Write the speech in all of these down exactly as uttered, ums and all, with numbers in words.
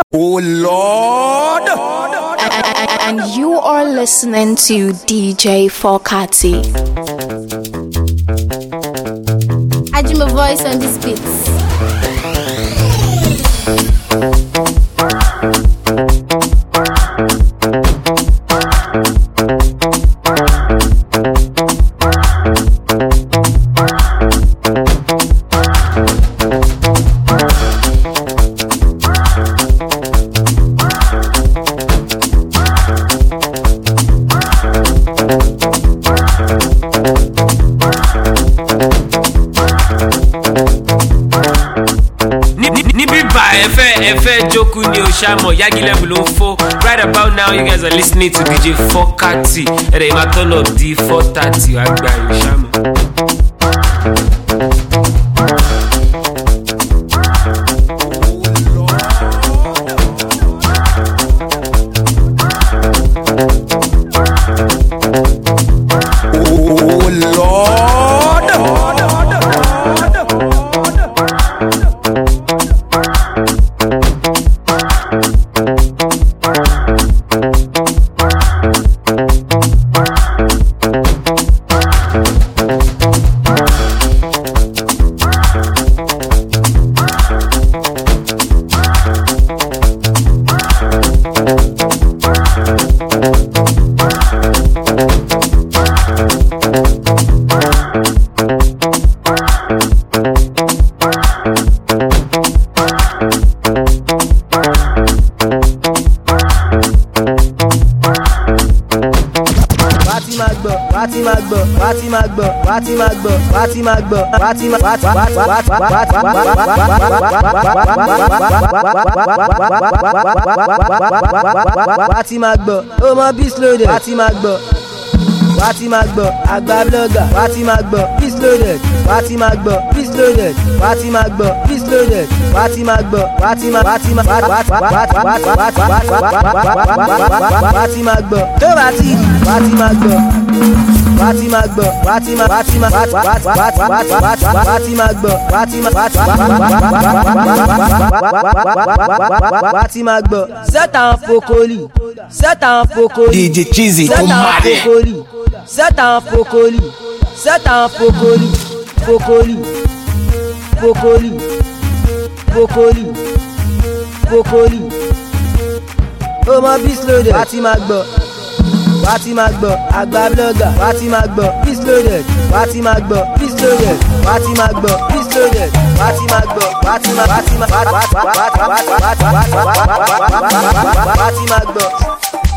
Oh Lord! And you are listening to D J Fokati. I do my voice on this beats. Right about now, you guys are listening to D J Fokati. And they might turn up D four thirty. I buy you, Shama. Wati magbo, wati magbo, wati magbo, wati magbo, oh my beast loaded, wati magbo, wati magbo, agba blogger, wati magbo, beast loaded, wati magbo, beast loaded, wati magbo, beast loaded, wati magbo, wati magbo, wati magbo, wati magbo, to wati, wati magbo. Wati magbo, wati ma, wati ma, wati wati magbo, wati ma, wati magbo. C'est un focoli, c'est un focoli. D J Cheesy, c'est un focoli, c'est un focoli, c'est un focoli, focoli, focoli, focoli, focoli. Oh my beast loaded, wati magbo. Wati magbo, agba blogger, wati magbo, beast loaded, wati magbo, beast loaded, wati magbo, beast loaded, wati magbo, wati ma, wati ma, wati magbo.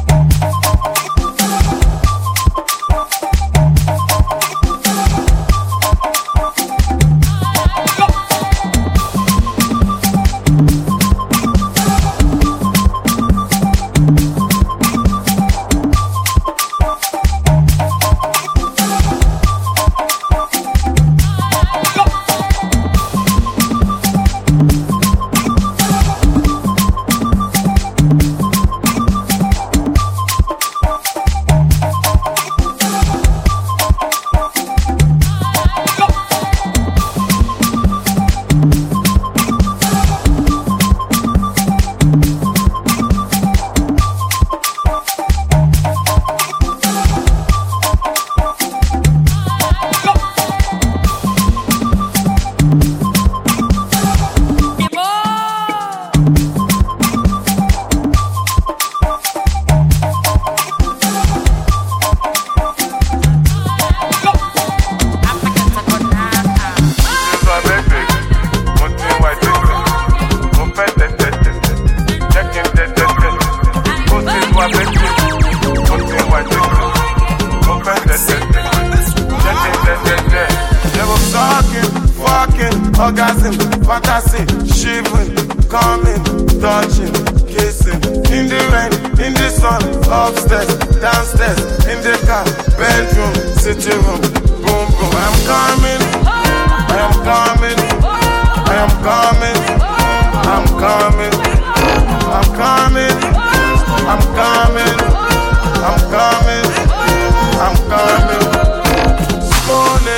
Orgasm, fantasy, shivering, coming, touching, kissing. In the rain, in the sun, upstairs, downstairs, in the car, bedroom, sitting room, boom boom. I'm coming, I am coming, I am coming, I'm coming, I'm coming, I'm coming, I'm coming, I'm coming.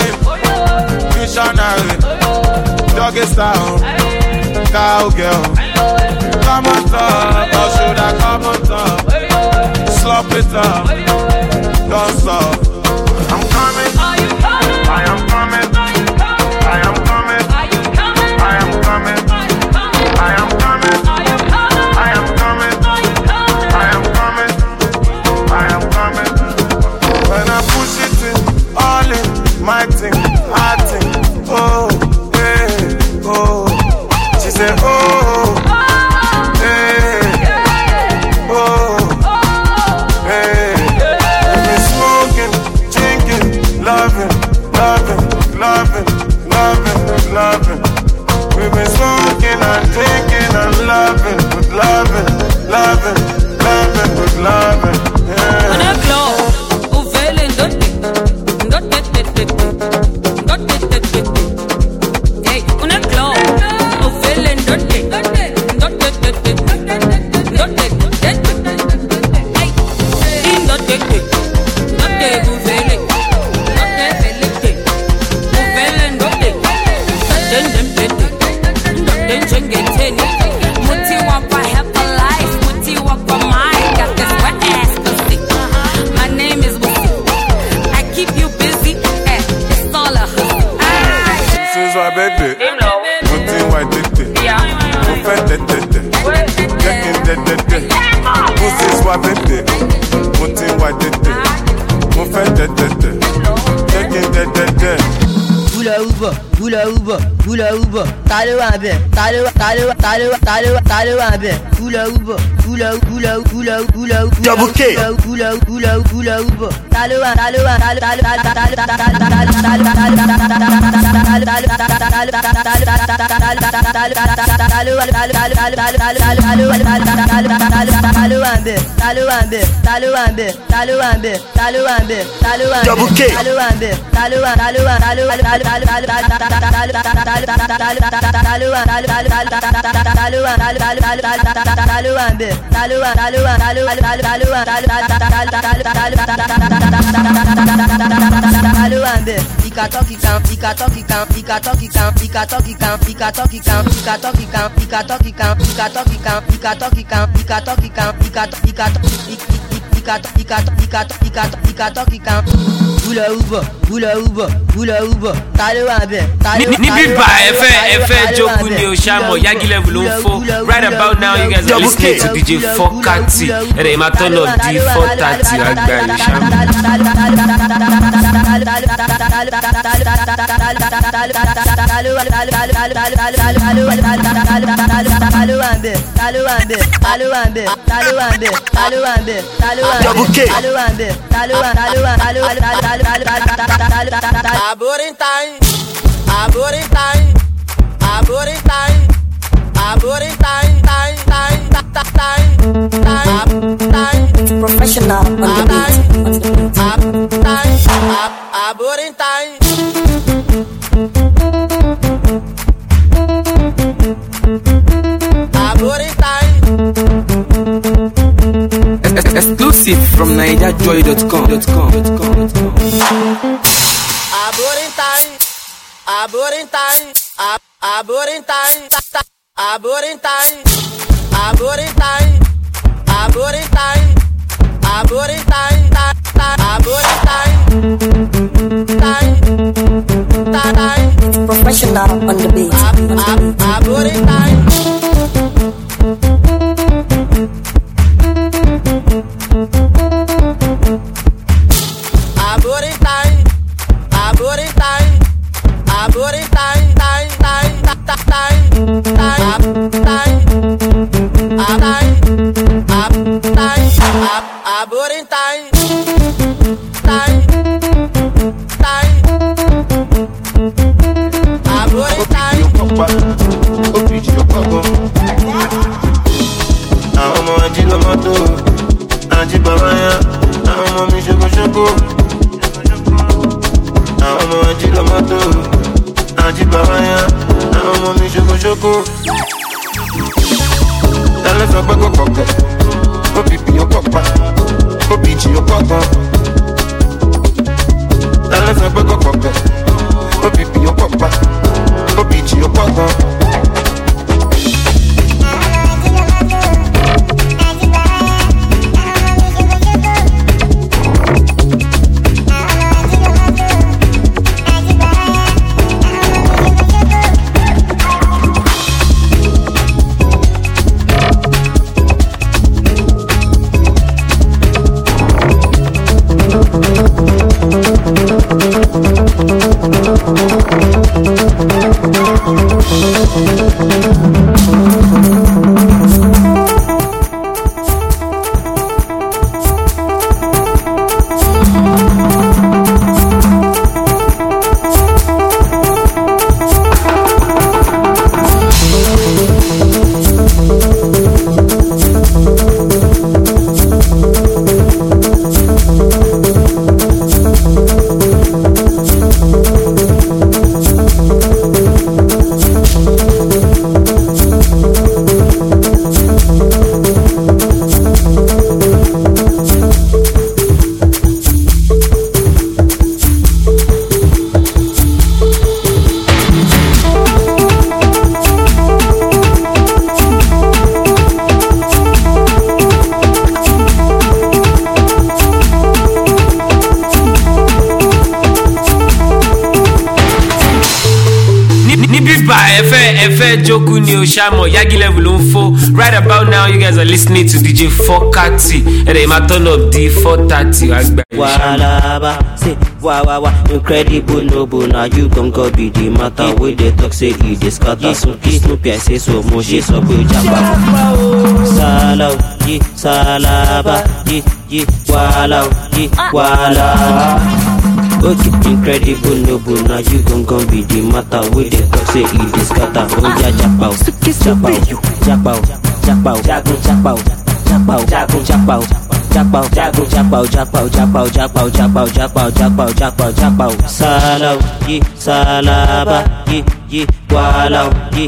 Morning, missionary. Doggy style, cowgirl. Come on top, or should I come on top? Slop it up, don't stop. I'm coming, Are you coming? I am coming, Are you coming? I am coming, Are you coming? I am coming, Are you coming? I am coming, Are you coming? I am coming, Are you coming? I am coming, I am coming. When I push it in, all in, my thing, I think, oh, hey, oh. She said, oh, hey, oh, hey. We've been smoking, drinking, loving, loving, loving, loving, loving. We've been smoking and drinking and loving, with loving, loving, loving, with loving. Yeah. On a club, ou velen dotte, dotte, dotte, dotte, dotte, dotte. Hey, on a club, ou velen dotte, dotte, dotte, dotte, dotte, dotte. Hey, in dotte, dotte, ou velen, dotte, velete, ou velen dotte, dotte, dotte, dotte, chengeten. Muti wapa help a life, muti wapa mind, got this wet ass pussy. My name is Wussy. I keep you busy, eh, it's all a hustle. This is my baby. Putting white tete. Moving tete. Checking tete. This is my baby. Putting white tete. Moving tete. Checking tete. Hula Uber, hula Uber, hula Uber. Talo ambe, talo, talo, talo, talo, talo ambe. Hula Uber, hula, hula, hula, hula, Double K. hula, hula, hula Uber. Talo, talo, talo, talo, talo, Double K. Hula Uber, hula Uber, hula Uber. Talo ambe, talo. Níbí bá ẹ fẹ́ ẹ fẹ́ jókòó ní Oṣàmọ̀ Yagi level ló ń fọ́. Right about now you guys are listening to D J four thirty. Ẹ̀rẹ̀ ìmá turn up D four thirty àgbà Oṣàmọ̀. Double K. Aborentai, aborentai, aborentai, aborentai, tai, tai, tai, tai, tai, Professional on the beat. tai, tai, aborentai. Aborentai. Exclusive from Niger Joy dot com. Aborentai, aborentai, aborentai, aborentai, aborentai, aborentai, aborentai, aborentai, tai, tai, Professional on the beat. aborentai. Aborentai, aborentai, aborentai, tai, tai, tai, tai, tai, tai, tai, aborentai, tai, tai, aborentai. Àwọn ọmọ ajílọ́mọ́tò, ajíbàbáyá, àwọn ọmọ mi ṣokoṣoko. Àwọn ọmọ ajílọ́mọ́tò, ajíbàbáyá, àwọn ọmọ mi ṣokoṣoko. Tẹ́lẹ̀ sọ pé kò kọ̀kẹ́, ó bìbì ó pọ̀pá, ó bìjì ó pọ̀gbọ́n. Tẹ́lẹ̀ sọ pé kò kọ̀kẹ́, ó bìbì ó pọ̀pá, ó bìjì ó pọ̀gbọ́n. Joku ni Oshamo, Yagi level info. Right about now, you guys are listening to D J four thirty. And they might turn up D four thirty. Walaba, say, wa wa wa, incredible noble. Now you gon' go be the matter with the talk, say he discover. Snoopy, Snoopy, I say so much, she so good, jamba. Salau, ye, salaba, ye, ye, walau, ye, wala. Okay, incredible noble, now you gon' gon' be the matter with the talk, say he discover. Oh yeah, japao, japao, japao, japao, japao, japao, japao, japao, japao. Japao, japao, japao, japao, japao, japao, japao, japao, japao, japao, japao. Salau, ye, salaba, ye, ye, walau, ye,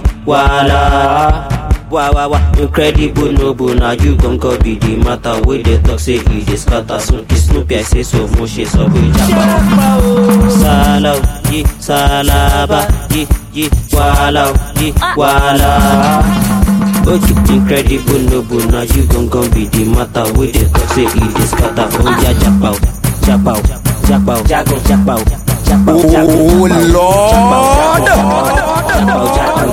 wala. Wa wa wa, incredible noble. Now you gon' go be the matter with the talk, say he discover. Snoopy, Snoopy, I say so much, she so good. Japao, salau, ye, salaba, ye, ye, walau, ye, wala. Okay, incredible noble, now you gon' gon' be the matter with the talk, say he discover. Oh yeah, japao, japao, japao, jago, japao, japao, jago, oh Lord, japao,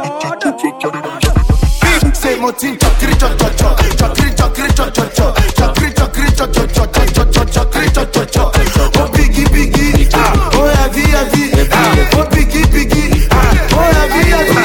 say motin, chakri chakri chakri chakri chakri chakri chakri chakri chakri chakri chakri. Oh biggie biggie, oh heavy heavy, oh biggie biggie, oh heavy heavy.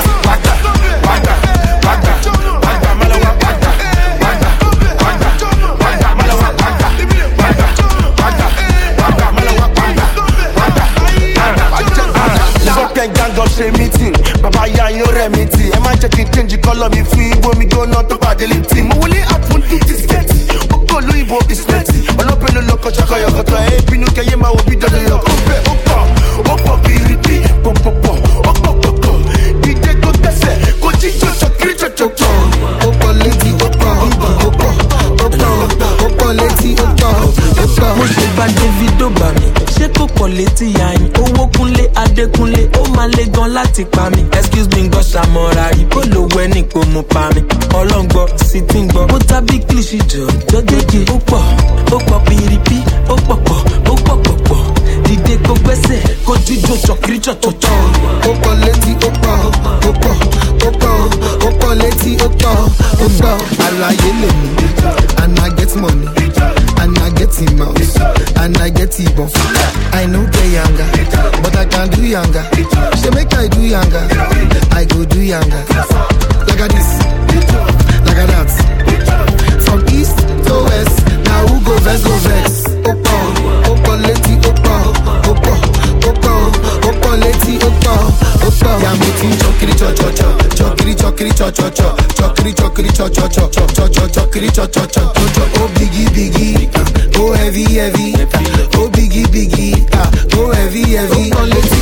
Meeting, Baba ya yo remedy. Am I checking change the color me free when me go not to bad lifting. Mo wole atun to this get. Oko lo ibo is plenty. Olope lo loko chaka yo koto e binu keye ma obi dodo yo kope. Opo, opo biribi, pom pom pom. Opo opo. D J go tese, go jijo chakri chocho. Opo lady opo, opo, opo, opo lady opo, opo. Mo ṣe gba Davido bá mi, ṣé kò pọ̀ létí yayin? Owó kúnlé Adékúnlé, ó máa le gan láti pa mi. Excuse me gbọ́ ṣàmọ́ra rí, bó lo wẹ́ ní kò mú pa mi. Ọlọ́ngbọ́ sì ti ń gbọ́, ó tàbí kílìṣì jọ jọjẹjẹ. Ó pọ̀, ó pọ̀ pìrìpì, ó pọ̀ pọ̀, ó pọ̀ pọ̀ pọ̀. Dìde kó gbẹ́sẹ̀, kó jíjó ṣọ̀kiri ṣọ̀ṣọ̀ṣọ̀. Ó pọ̀ létí, ó pọ̀, ó pọ̀, ó pọ̀, ó pọ̀ létí, ó pọ̀, ó pọ̀. Àlàyé lè mú, and I get money, and I get him out, and I get him off. I know get younger, but I can do younger. She make I do younger, I go do younger. Like a this, like a that. From east to west, now who go vex, go vex. Opo, opo leti, opo, opo, opo, opo leti, opo, opo. Yeah, I'm making chokiri cho cho cho, chokiri chokiri cho cho cho, chokiri chokiri cho cho cho, cho cho cho chokiri cho cho cho, cho oh biggie biggie, oh heavy heavy, oh biggie biggie, ah, oh heavy heavy. Opo leti,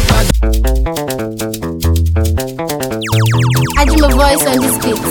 I do my voice on this beat.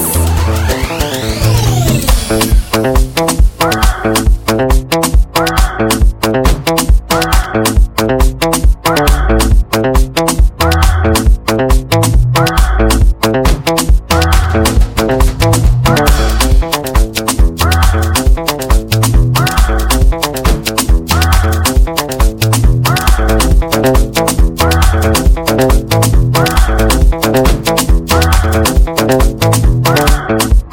We'll be right back.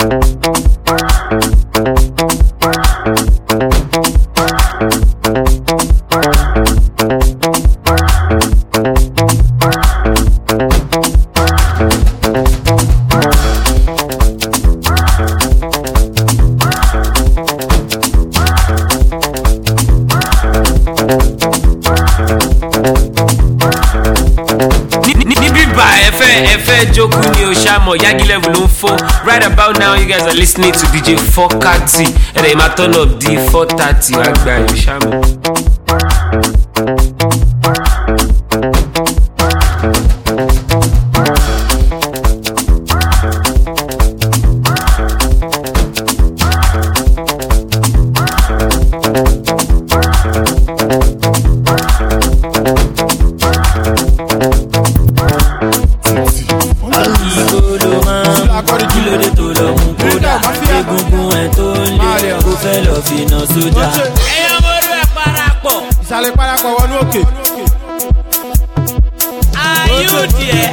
Joku ni o ṣàmọ̀ Yagi level ló ń fọ́. Right about now you guys are listening to D J four thirty. Ẹ̀rẹ̀ ìmá turn up di four thirty àgbà yóò ṣàmọ̀. Ìsàlẹ̀ parapọ̀ wọnú òkè. Ayúdìẹ.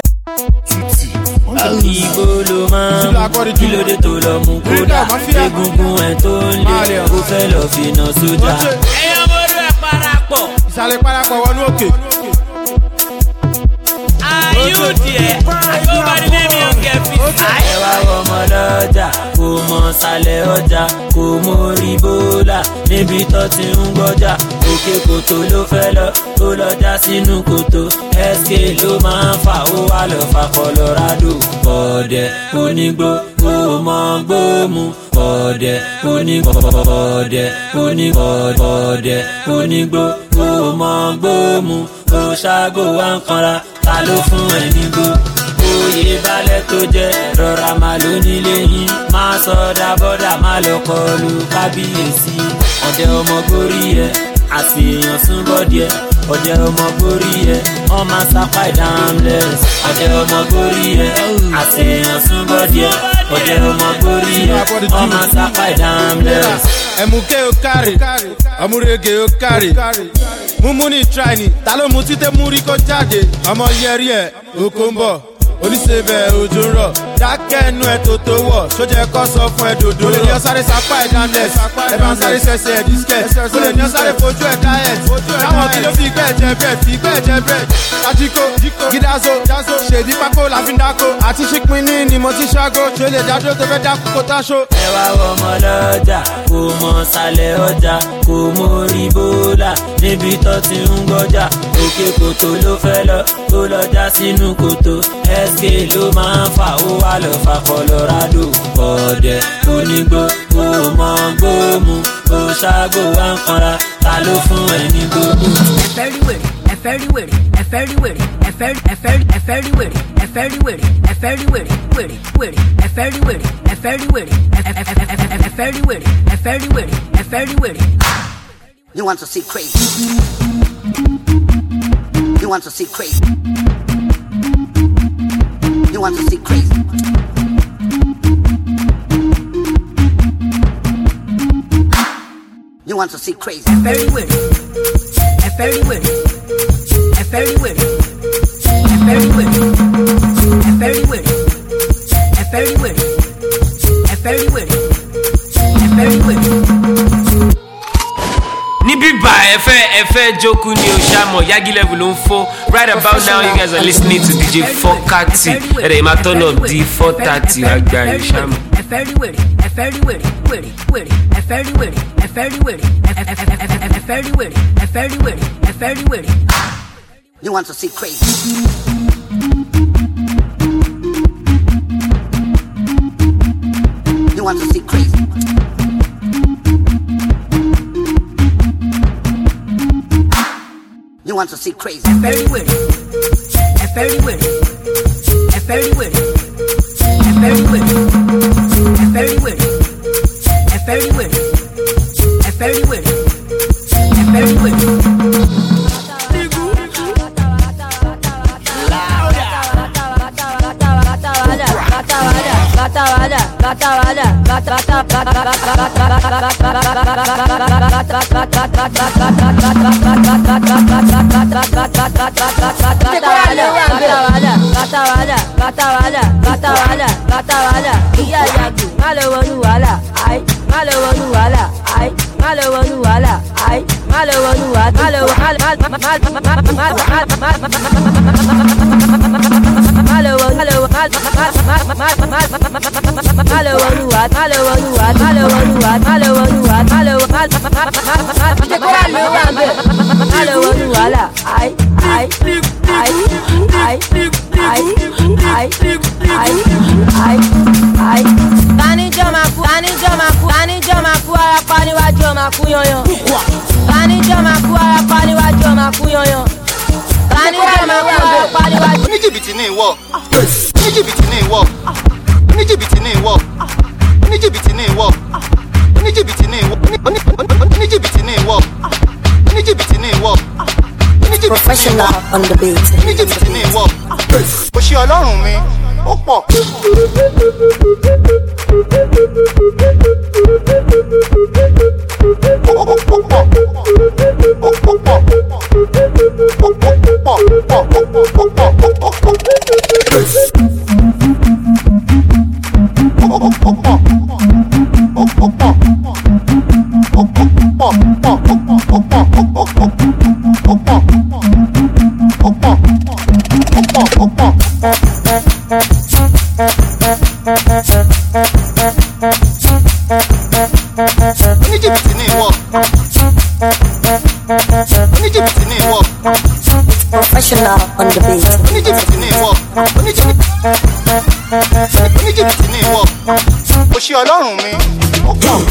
Ìgbò ló máa ń kí ló dé tó lọ mú kódà. Egungun ẹ̀ tó ń lé kó fẹ́ lọ fi iná sójà. Ẹyọ mọ́rú ẹ̀ parapọ̀. Ìsàlẹ̀ parapọ̀ wọnú òkè. Ayúdìẹ. Àgbọ̀bá nílé mi ò kẹ́ fi. Ẹ wá ọmọ lọ́jà kò mọ sálẹ̀ ọjà kò mórí bólà níbi tó ti ń gbọ́jà òkè kòtò ló fẹ́ lọ tó lọ́jà sínú kòtò S K ló máa ń fà ó wà lọ fà Colorado ọ̀dẹ̀ onígbó kò mọ gbóòmù ọ̀dẹ̀ onígbó ọ̀dẹ̀ onígbó ọ̀dẹ̀ onígbó kò mọ gbóòmù ó ṣàgò wá ń kanra ta ló fún ẹ nígbó. Oyè balẹ̀ tó jẹ́ rọra máa ló nílé yín máa sọdá bọ́dà máa lọ kọlu kábíyèsí. Ọ̀dẹ̀ ọmọ gorí ẹ̀ àti èèyàn sún bọ́dì ẹ̀ ọ̀dẹ̀ ọmọ gorí ẹ̀ wọ́n máa sápá ìdámlẹ̀s. Ọ̀dẹ̀ ọmọ gorí ẹ̀ àti èèyàn sún bọ́dì ẹ̀ ọ̀dẹ̀ ọmọ gorí ẹ̀ wọ́n máa sápá ìdámlẹ̀s. Ẹ̀mùké o kárì ọmúrege o kárì múmú ní tíráìnì ta ló mú títẹ́ mú rí kó jáde ọmọ yẹrí ẹ̀ oko ń bọ̀. Oníṣẹ́bẹ̀ òjò ń rọ̀ dákẹ́ ẹnu ẹ̀ tó tó wọ̀ sójẹ́ kọ́ sọ fún ẹ dòdò. Olè ní ọ̀sáré sapá ẹ̀ dáńdẹ̀s ẹ bá ń sáré sẹ́sẹ̀ ẹ̀ dísíkẹ̀t. Olè ní ọ̀sáré fojú ẹ̀ káyẹ̀t. Táwọn kí ló fi gbẹ́ ẹ̀jẹ̀ bẹ́ẹ̀ fi gbẹ́ ẹ̀jẹ̀ bẹ́ẹ̀. Tajiko Gidazo ṣèdí pákó láfi ń dáko àti ṣípin ní ni mo ti ṣágo ṣe lè dádó tó fẹ́ dákú kó táṣó. Ẹ wá ọmọ lọ́jà kò mọ sálẹ̀ ọjà kò mórí bólà níbi tó ti ń gbọ́jà òkè kòtò ló fẹ́ lọ tó lọ́jà sínú kòtò S K ló máa ń fà ó wà lọ fà Colorado ọ̀dẹ̀ onígbó kò mọ gbóòmù ó ṣàgò wá ń kanra ta ló fún ẹ ní gbogbo. Ẹ̀fẹ́ rí wèrè ẹ̀fẹ́ rí wèrè ẹ̀fẹ́ rí wèrè ẹ̀fẹ́ rí ẹ̀fẹ́ rí ẹ̀fẹ́ rí wèrè ẹ̀fẹ́ rí wèrè ẹ̀fẹ́ rí wèrè wèrè wèrè ẹ̀fẹ́ rí wèrè ẹ̀fẹ́ rí wèrè ẹ̀fẹ́ rí wèrè ẹ̀fẹ́ rí wèrè ẹ̀fẹ́ rí wèrè. You want to see crazy? You want to see crazy? You want to see crazy? You want to see crazy? Very weird. Very weird. Very weird. Very weird. Very weird. Very weird. Very weird. Very weird. Níbí bá ẹ̀fẹ́ ẹ̀fẹ́ Joku ni o ṣàmọ̀ Yagi level ló ń fọ́. Right about now you guys are listening to D J four thirty. Ẹ̀rẹ̀ ìmá turn up di four thirty àgbà yóò ṣàmọ̀. Ẹ̀fẹ́ rí wèrè ẹ̀fẹ́ rí wèrè wèrè wèrè ẹ̀fẹ́ rí wèrè ẹ̀fẹ́ rí wèrè ẹ̀fẹ́ rí wèrè ẹ̀fẹ́ rí wèrè ẹ̀fẹ́ rí wèrè. You want to see crazy? You want to see crazy? You want to see crazy? Very weird. Very weird. Very weird. Very weird. Very weird. Very weird. Very weird. Very weird. I ai, ai, ai. Tani Jamaku, Tani Jamaku, Tani Jamaku, arapa níwájú ọmọkú yanyan. Tani Jamaku, arapa níwájú ọmọkú yanyan. Tani Jamaku, arapa níwájú. Oníjìbìtì ní ìwọ. Oníjìbìtì ní ìwọ. Oníjìbìtì ní ìwọ. Oníjìbìtì ní ìwọ. Oníjìbìtì ní ìwọ. Oníjìbìtì ní ìwọ. Oníjìbìtì ní ìwọ. Professional on the beat. Oníjìbìtì ní ìwọ. Kò ṣe ọlọ́run mi, ó pọ̀. Professional on the beat. Oníjìbìtì ní ìwọ. Oníjìbìtì ní ìwọ. Kò ṣe ọlọ́run mi, ó pọ̀.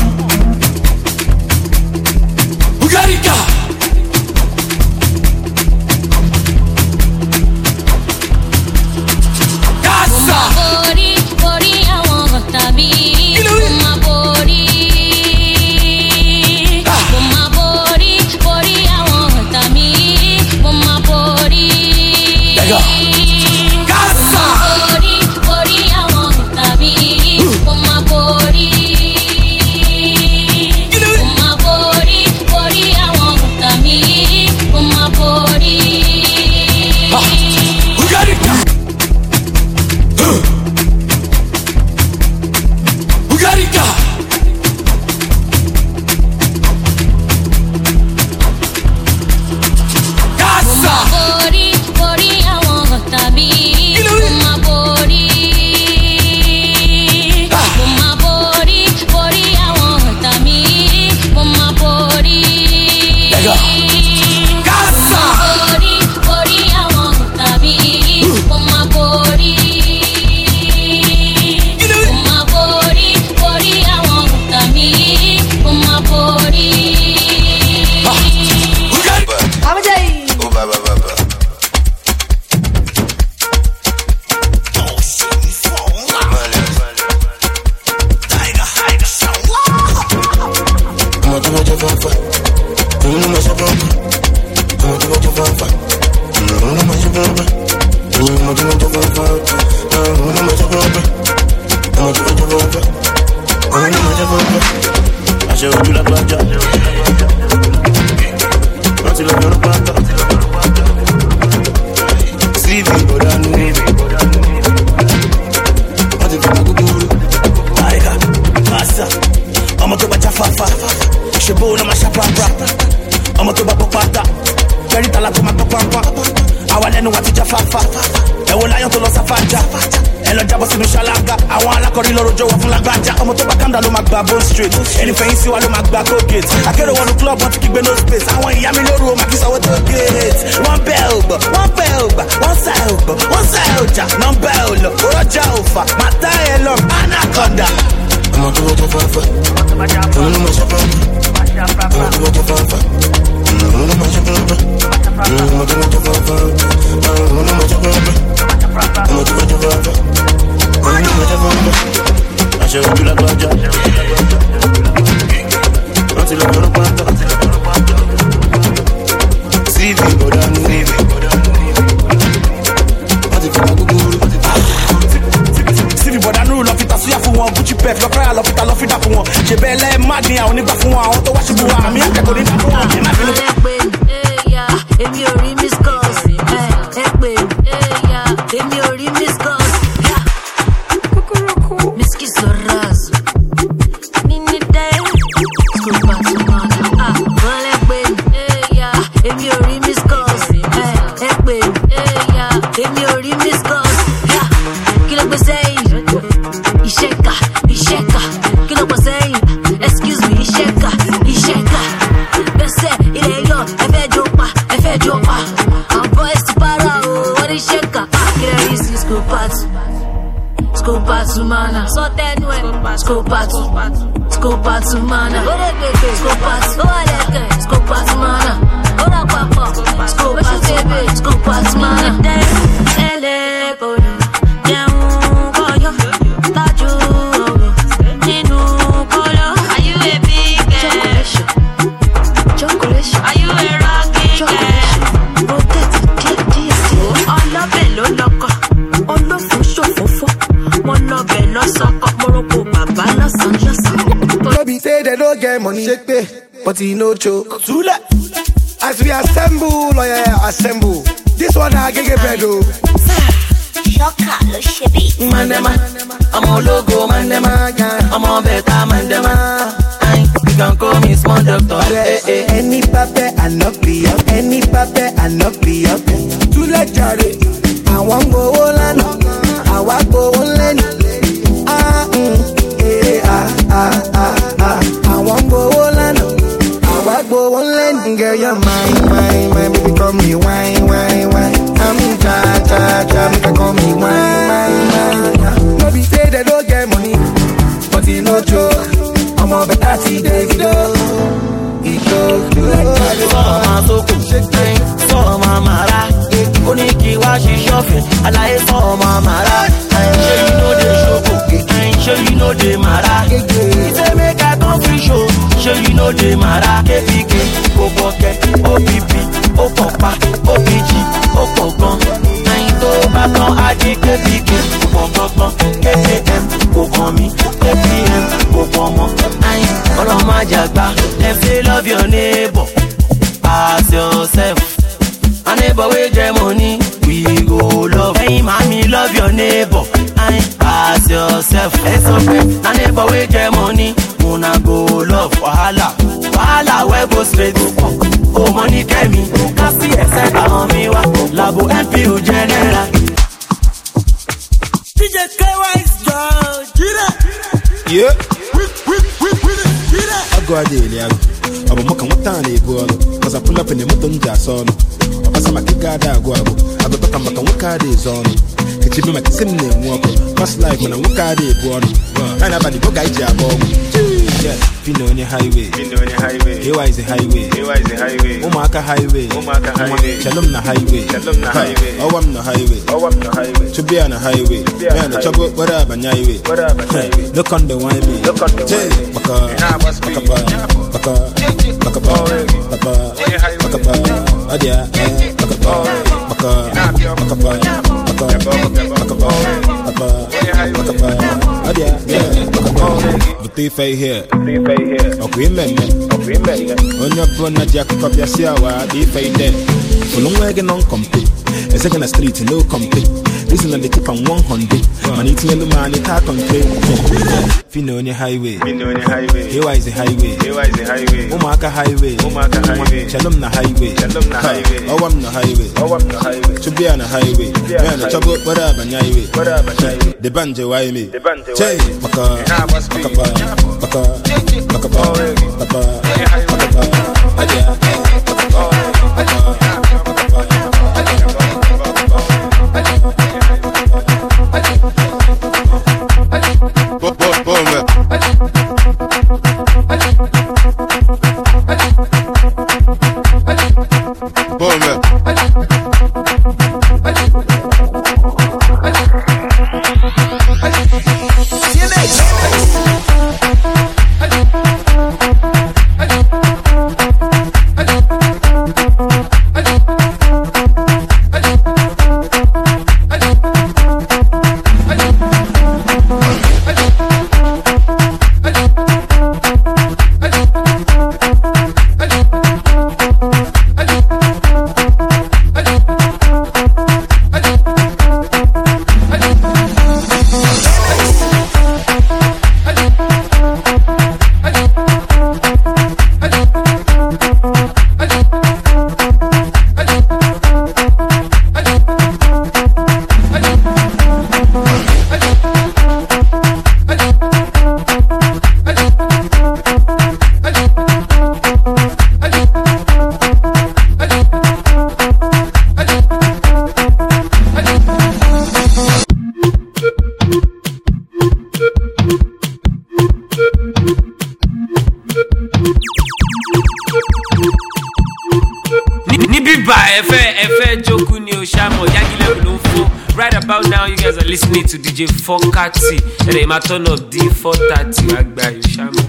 Bugarika. Kasa. Bori, bori àwọn ọ̀tá mi. Mo máa borí. Mo máa borí, borí àwọn ọ̀tá mi. Mo máa borí. Kasa. Bori, bori àwọn ọ̀tá mi. Mo máa borí. Mo máa borí, borí àwọn ọ̀tá mi. Mo máa borí. Bugarika. Bugarika. Kasa. Borí, borí àwọn ọ̀tá mi. Mo máa borí. Mo máa borí, borí àwọn ọ̀tá mi. Mo máa borí. Kasa. Borí, borí àwọn ọ̀tá mi. Mo máa borí. Mo máa borí, borí àwọn ọ̀tá mi. Mo máa borí. Oh, ba, ba, ba, ba. I'ma do what you want for. You know what you want for. I'ma do what you want for. You know what you want for. I'ma do what you want for. You know what you want for. I'ma do what you want for. You know what you want for. I show you la playa. Not till I'm on the pata. See me, but I know. What if I go do? Aiga, massa. I'ma go back to Fafa. Shebo na mashapapa. I'ma go back to Pata. Very talent ma papa. Àwọn ẹnu wa ti já Fafa. Ẹ wo láyọ̀ tó lọ sáfàjà. Ẹ lọ jábọ̀ sínú ṣáláńgá. Àwọn alákọ̀rí lọ́rọ̀ jọ wà fún lágbájá. Ọmọ tó bá kàńdà ló máa gba bone straight. Ẹni fẹ̀yìn sí wa ló máa gba Colgate. Akérò wọnú club wọn ti kígbe no space. Àwọn ìyá mi lóru o máa kí sanwó tó gate. Wọ́n bẹ́ ò gbọ̀, wọ́n bẹ́ ò gbà, wọ́n sá ò gbọ̀, wọ́n sá ò jà. Nọ́mbà ò lọ, òrọ̀jà ò fà. Màtá ẹ̀ lọ, anaconda. Ọmọ tó wọ́jọ́ fáfá. Òun ló máa ṣe fáfá. Ọmọ tó wọ́jọ́ fáfá. Òun ló máa ṣe fáfá. Ọmọ tó wọ́jọ́ fáfá. Òun ló máa ṣe fáfá. Ọmọ tó wọ́jọ́ fáfá. Òun ló máa ṣe fáfá. Aṣọ ojú lágbájá. Wọ́n ti lọ lọ́rọ́ pátá. Síìfì bọ̀dá nù. Wọ́n ti fọwọ́ gbogbo. Síìfì bọ̀dá nù lọ fi tasúyà fún wọn. Gucci pep lọ fẹ́ràn lọ fi ta lọ fi dà fún wọn. Ṣé bẹ́ẹ̀ lẹ́ẹ̀ má ní àwọn onígbà fún wọn. Àwọn tó wá ṣubú wa àmì akẹ́kọ̀ọ́ ní dà fún wọn. Ẹ má bínú. Èmi ò rí miss calls, ẹ ẹ pé èmi ò rí miss calls. Miss Kisoraz, Nini Day, Super Tumana, ah, wọlé pé èmi ò rí miss calls, ẹ ẹ pé èmi ò rí miss calls. Kí ló gbé sẹ́yìn? Ìṣẹ́ka, ìṣẹ́ka, kí ló gbé sẹ́yìn? Excuse me, ìṣẹ́ka, ìṣẹ́ka. Bẹ́sẹ̀ ilé yọ, ẹ fẹ́ jó pa, ẹ fẹ́ jó pa. Àwọn bọ́ Scopasumana, Sotenue, Scopatu, Scopasumana, Scopatu, Scopasumana, Ora Papa, Scopatu, Scopasumana, Ele Bono, Yamu Koyo, Taju, Ninu Kolo, are you a big girl? Chocolate, are you a rocky girl? Rotate, get this, all love it, loco, all love for fofo, mon love it, no sucker, Morocco, Papa, no son, no son. Baby say they don't get money, shake pay, but he no choke. Tula. As we assemble, oh yeah, assemble. This one I get get bedo. Shocker, lo shebi. Mandema, I'm a logo, mandema, I'm a beta, mandema. You can call me small doctor. Eh, eh, any pape and not be up, any pape and not be up. Tula jare, I want go on, I want go on. Ah, mm, eh, ah, ah, ah, ah. I want go on. Go on, let girl, you're mine, mine, mine. Baby, call me wine, wine, wine. I'm cha, cha, cha. Make her call me wine, wine, wine. Nobody say they don't get money, but he no joke. I'm a better see Davido. He joke, you like that. For my mara, Oniki washi shopping. I like for my mara. I'm sure you know the show. I'm sure you know the mara. It's a make a country show. Sure you know the mara. K P K, O Pocket, O P P, O Papa, O P G, O Pokon. I'm to Baton Adi K P K, O Pokon, K P M, O Komi, K P M, O Pomo. I'm all of my jagba. Let's say love your neighbor as yourself. A neighbor with your money, we go love. Hey, mommy, love your neighbor. I ask yourself. It's okay. A neighbor with your money, wanna go love. Wahala, wahala, where go straight. Oh, money came me. Kasi excited on me, wa. Labo M P U general. D J K Y is done. Get it. Yeah. I go a daily. I'm a mock and what time they go on. Cause I pull up in the mountain jazz on. I pass my kick out. I go. I go back and back and what car is on. It's even like same name walk. Past life when I walk out they go on. And about the book I jab on. Yeah, Pino on your highway. Pino on your highway. Here is the highway. Here is the highway. Omaka highway. Omaka highway. Shalom na highway. Shalom na highway. Oh, I'm no highway. Oh, I'm no highway. To be on a highway. Man, the trouble, what up, and highway. What up, and highway. Look on the wine me. Look on the wine me. Baka, baka, baka, baka, baka, baka, adia, baka, baka, baka, baka, adia, the thief here. Okay, man. Okay, man. On your brother, Jack, copy a siawa, the fade there. For long wagon on compete. A second street, no compete. Listen to the tip on one hundred. Man, it's yellow man, it's hard on trade. Fino on your highway. Fino on your highway. Here is the highway. Here is the highway. Omaka highway. Omaka highway. Shalom na highway. Shalom na highway. Oh, I'm no highway. Oh, I'm no highway. To be on a highway. Man, the trouble, what up, and highway. What up, and highway. The banjo, why me? The banjo, why me? Baka, baka, baka, baka, baka, baka, adia, I F F Joku ni Oshamo, Yagi level no four. Right about now, you guys are listening to D J four thirty. And they might turn up D four thirty. Agba Oshamo.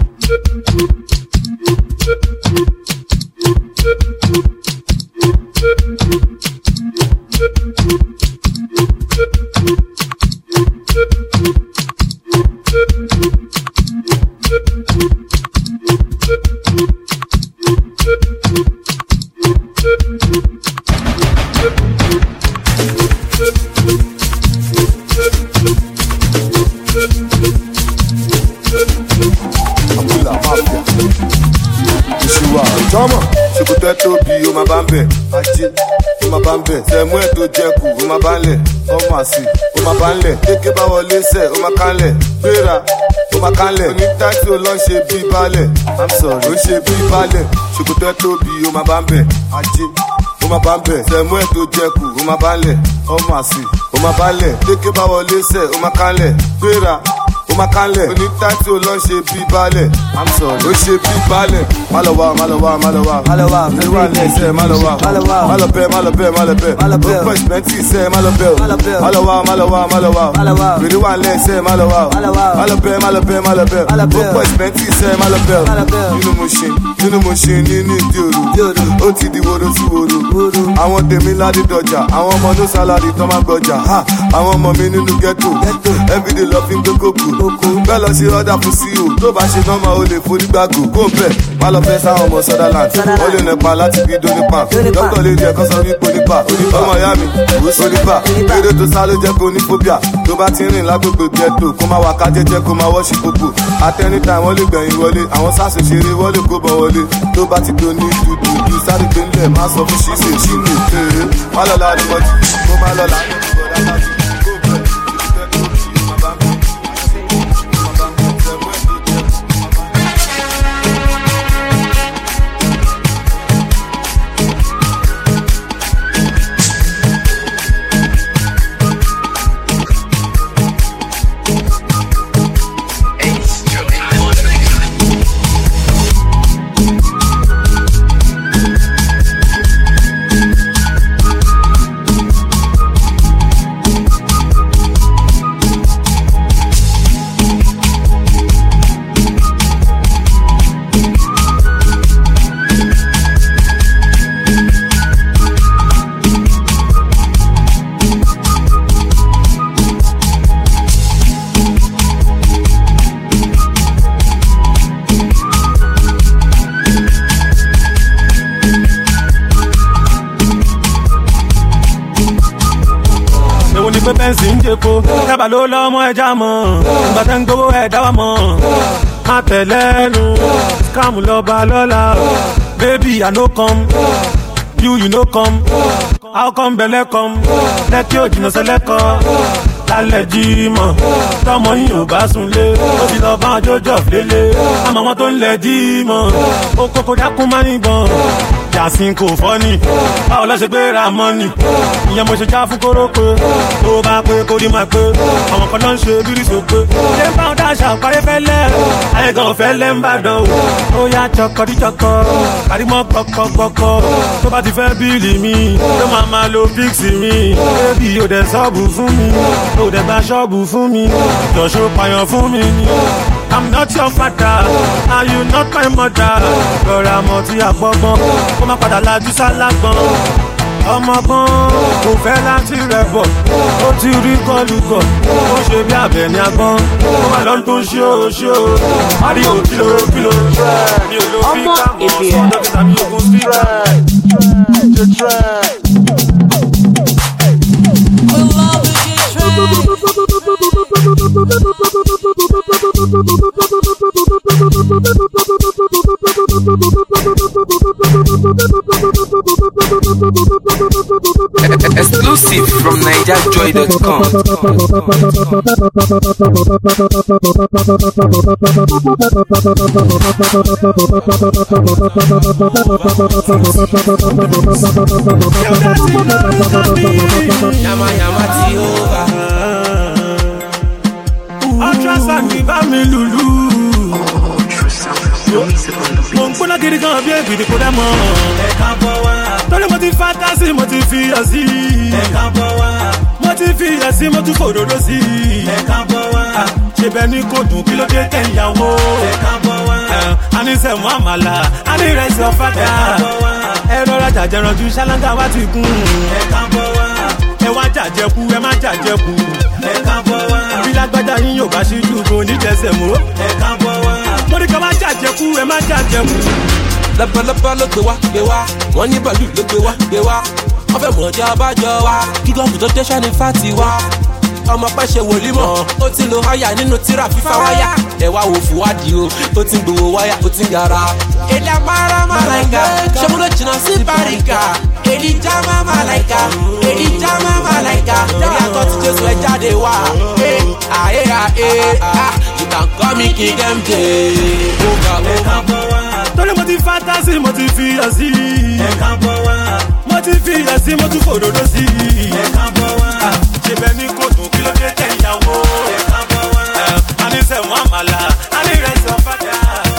Jọmọ, ṣòkòtò tóbi, ó máa bá ń bẹ̀, ajé, ó máa bá ń bẹ̀, sẹ̀mú ẹ̀ tó jẹ́kù, ó máa bá ń lẹ̀, ọmọ àsì, ó máa bá ń lẹ̀, kéké bá wọlé sẹ̀, ó máa kán lẹ̀, gbéra, ó máa kán lẹ̀, onítàtí ó lọ ṣe bí balẹ̀, I'm sorry, ó ṣe bí balẹ̀, ṣòkòtò tóbi, ó máa bá ń bẹ̀, ajé, ó máa bá ń bẹ̀, sẹ̀mú ẹ̀ tó jẹ́kù, ó máa bá ń lẹ̀, ọmọ àsì, ó máa bá ń lẹ̀, kéké bá wọlé sẹ̀, ó máa kán lẹ̀, gbéra. Ó máa kánlẹ̀ onítàtí ó lọ ṣe bí balẹ̀ I'm sorry ó ṣe bí balẹ̀ má lọ wá má lọ wá má lọ wá má lọ wá má lọ wá lẹ́sẹ̀ má lọ wá má lọ wá má lọ bẹ́ẹ̀ má lọ bẹ́ẹ̀ má lọ bẹ́ẹ̀ ó pọ̀ ìsìmẹ́ntì iṣẹ́ má lọ bẹ́ẹ̀ má lọ wá má lọ wá má lọ wá rèé wá lẹ́sẹ̀ má lọ wá má lọ bẹ́ẹ̀ má lọ bẹ́ẹ̀ má lọ bẹ́ẹ̀ ó pọ̀ ìsìmẹ́ntì iṣẹ́ má lọ bẹ́ẹ̀ nínú mo ṣe nínú mo ṣe nínú ìdí òru ó ti di woro sí woro àwọn tèmi ládé dọjà àwọn ọmọ ní sálárì tó máa gbọjà àwọn ọmọ mi nínú ghetto everyday lọ fi ń gbogbo kù bẹ́ẹ̀ lọ sí ọ̀dà fún sí o tó bá ṣe nọ́mà o lè forí gbàgbó kó bẹ́ẹ̀ má lọ fẹ́ sáwọn ọmọ Sutherland ó lè nẹ̀pa láti bí dónípa dókítà lè jẹ́ kó sọ wípé onípa ọmọ ìyá mi onípa eré tó sá ló jẹ́ kó ní phobia tó bá ti rìn lágbègbè ghetto kó má wà ká jẹ́jẹ́ kó má wọ́ọ̀ṣì gbogbo àtẹnitá wọ́n lè gbẹ̀yìn wọlé àwọn sáàsì ṣeré wọ́n lè kó bọ̀ wọlé tó bá ti do ní dúdú sáré gbé ńlẹ̀ má sọ fún ṣíṣe ṣínú kéré má lọ láàrin mọ́tì kó má lọ láàrin ìbọ̀dá láti. Bẹ́ǹsì ń jẹ́ko dábàá ló lọ́mọ ẹja mọ́ ìgbà tẹ́ ń gbowó ẹ̀ dáwà mọ́ má tẹ̀lẹ́nu scam lọ́ba lọ́la baby I no come you you no come how come belle come lẹ́kí ò jìnnà sẹ́lẹ̀kọ́ lálẹ́ jí mọ̀ tọmọ yìí ò bá sunlé ó ti lọ bá jọjọ lélẹ̀ àmọ́ wọn tó ń lẹ̀ jí mọ̀ ó kókó dákún má níbọn Yasin kò fọ́ni báwo lọ́ ṣe gbé ra mọ́ni ìyẹn mo ṣe já fún kóró pé tó bá pé kó rí máa pé àwọn kan náà ń ṣe bírí so pé ṣé ń bá wọn dáṣà parí fẹ́lẹ́ àyẹ̀gàn fẹ́lẹ́ ń bàdàn o ó yá chọkọrí chọkọ kárímọ́ kọkọkọkọ tó bá ti fẹ́ bíìlì mi ló máa máa lo fíìsì mi bébì ò dẹ̀ sọ́ọ̀bù fún mi ò dẹ̀ gba ṣọ́ọ̀bù fún mi jọ̀ṣọ́ pààyàn fún mi ni. I'm not your father, and you not my mother. Lọ́ra mọ̀ tí a gbọ́gbọ́n, kó má padà lajú sálágbọ́n. Ọmọgbọ́n kò fẹ́ láti rẹ̀ bọ̀, ó ti rí kọlùkọ̀, ó ṣe bí abẹ ní agbọ́n. Ó máa lọ tó ń ṣó ṣó, Mario kìlò kìlò. Mi ò lo fi ká mọ̀ ọ́ dókítà mi ogun spíkà. Exclusive from Niger Joy dot com. Yama yama ti over. Ultrasound mi bá mi lùlù. Ultrasound. mo ń gbóná gidi gan bí èbìdì kó dẹ́ mọ́. ẹ̀ka bọ̀ wá. torí mo ti fantasi mo ti fi yọ̀ sí. ẹ̀ka bọ̀ wá. mo ti fi yọ̀ sí mo tún fòdòdó sí. ẹ̀ka bọ̀ wá. ṣe bẹ́ẹ̀ ni kò dùn kí ló dé kẹ́yàwó. ẹ̀ka bọ̀ wá. a ní sẹ̀mú àmàlà a ní ìrẹsì ọ̀fadà. ẹ̀ka bọ̀ wá. ẹ rọra jàjẹranjú ṣáláńgá wá ti kún. ẹ̀ka bọ̀ wá. ẹ wá jàjẹkú ẹ má jàjẹkú. ẹ̀ka bọ̀ wá. bí lágbájá yín yóò bá ṣíjú kò ní jẹsẹ̀ mọ́. ẹ̀ka bọ̀ wá. mo ní ká má jàjẹkú ẹ má jàjẹkú. lọ́pọ̀lọpọ̀ ló gbé wá gbé wá wọ́n ní bàálù ló gbé wá gbé wá wọ́n fẹ́ mọ̀ ọjà abájọ wa kí gọ́ọ̀mù tó dé sani fati wa ọmọ pẹ́ ṣe wòlíì mọ̀ ó ti lo háyà nínú tíra fífa wáyà ẹ wá wo fùwádìí o ó ti ń gbowó wáyà ó ti ń yàrá. èdè àmàrà màláìka ṣọmọdé jìnnà sí bàríkà èdè jámà màláìka èdè jámà màláìka lórí àtọ́ tí jésù ẹ jáde wá. àyè àyè you can call me king M J. torí mo ti fantasi mo ti fi yọ̀ sí. ẹ̀ka bọ̀ wá. mo ti fi yọ̀ sí mo tún fòdòdó sí. ẹ̀ka bọ̀ wá. ṣe bẹ́ẹ̀ ni kò dùn kí ló dé kẹ́yàwó. ẹ̀ka bọ̀ wá. a ní sẹ̀wọ̀n àmàlà a ní ìrẹsì ọ̀fadà.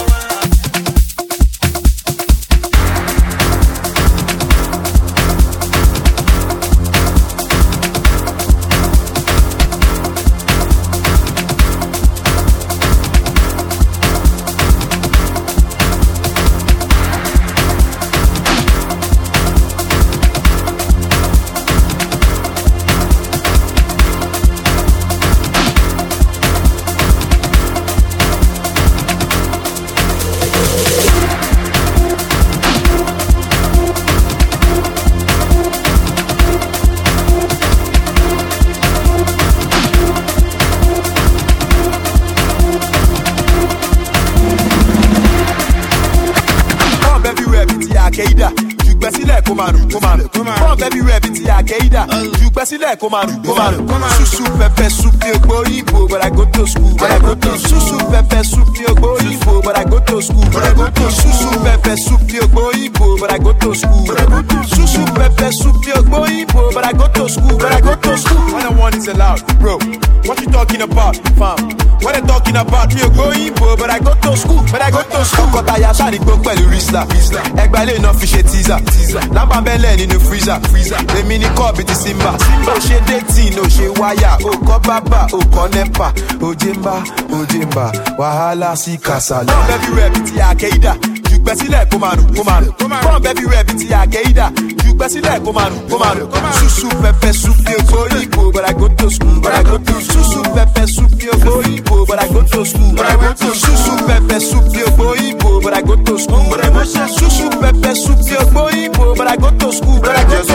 Sílẹ̀ kó máa rùn kó máa rùn susu pẹpẹ soup ní ogbó òyìnbó but I go to school but I go to susu pẹpẹ soup ní ogbó òyìnbó but I go to school but I go to susu pẹpẹ soup ní ogbó òyìnbó but I go to school but I go to susu pẹpẹ soup ní ogbó òyìnbó but I go to school but I go to school. When the one is allowed, bro, what you talking about, fam? What they talking about? Me ogbó òyìnbó but I go to school but I go to school. Kọ́tà ya sáré gbó pẹ̀lú Rizla ẹgbẹ́ ilé iná fi ṣe teaser lámbà bẹ́lẹ̀ nínú freezer èmi ní kọ́ọ̀bì ti Simba. ó ṣe dating ó ṣe wáyà ó kọ́ bábà ó kọ́ nẹ́pà ó jẹ́ ń bá ó jẹ́ ń bá wàhálà sí kàsálà. bọ́ọ̀ bẹ́bí rẹ̀ bí ti àkẹ́yìdá jùgbẹ́ sílẹ̀ kó máa rùn kó máa rùn. bọ́ọ̀ bẹ́bí rẹ̀ bí ti àkẹ́yìdá jùgbẹ́ sílẹ̀ kó máa rùn kó máa rùn. susu pẹpẹ soup ní ogbó òyìnbó but I go to school but I go to susu pẹpẹ soup ní ogbó òyìnbó but I go to school but I go to susu pẹpẹ soup ní ogbó òyìnbó but I go to school but I go to susu pẹpẹ soup ní ogbó òyìnbó but I go to school but I go to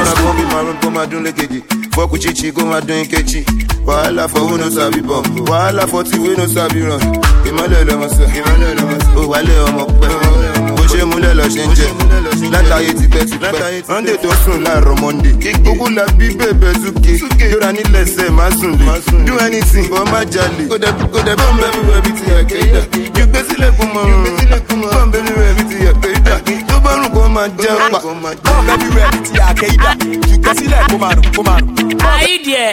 school. Fuck with chichi, go my doing kechi. Wahala for who no sabi bomb. Wahala for T we no sabi run. Imale lo mo se, imale lo mo se. O wale ọmọ pẹ́. Bó ṣe múlẹ̀ lọ ṣe ń jẹ. Látàyè ti pẹ́ ti pẹ́. Monday tó sùn láàárọ̀ Monday. Gbogbo la bí bèbè Zuki. Yóra nílẹ̀ sẹ̀ máa sùn lé. Do anything but má jalè. Kò dẹ̀ kò dẹ̀ bọ́m bẹ́ẹ̀ bí wẹ̀ bí ti ẹ̀kẹ́ ìdá. Yóò gbé sílẹ̀ kún mọ́. Bọ́m bẹ́ẹ̀ bí wẹ̀ bí ti ẹ̀kẹ́ ìdá. Tó bá rùn kó máa jẹ́ pa. Bọ́m bẹ́ẹ̀ bí wẹ̀ bí ti ẹ̀kẹ́ ìdá. Yóò gbé sílẹ̀ kó máa rùn kó máa rùn. Aye there.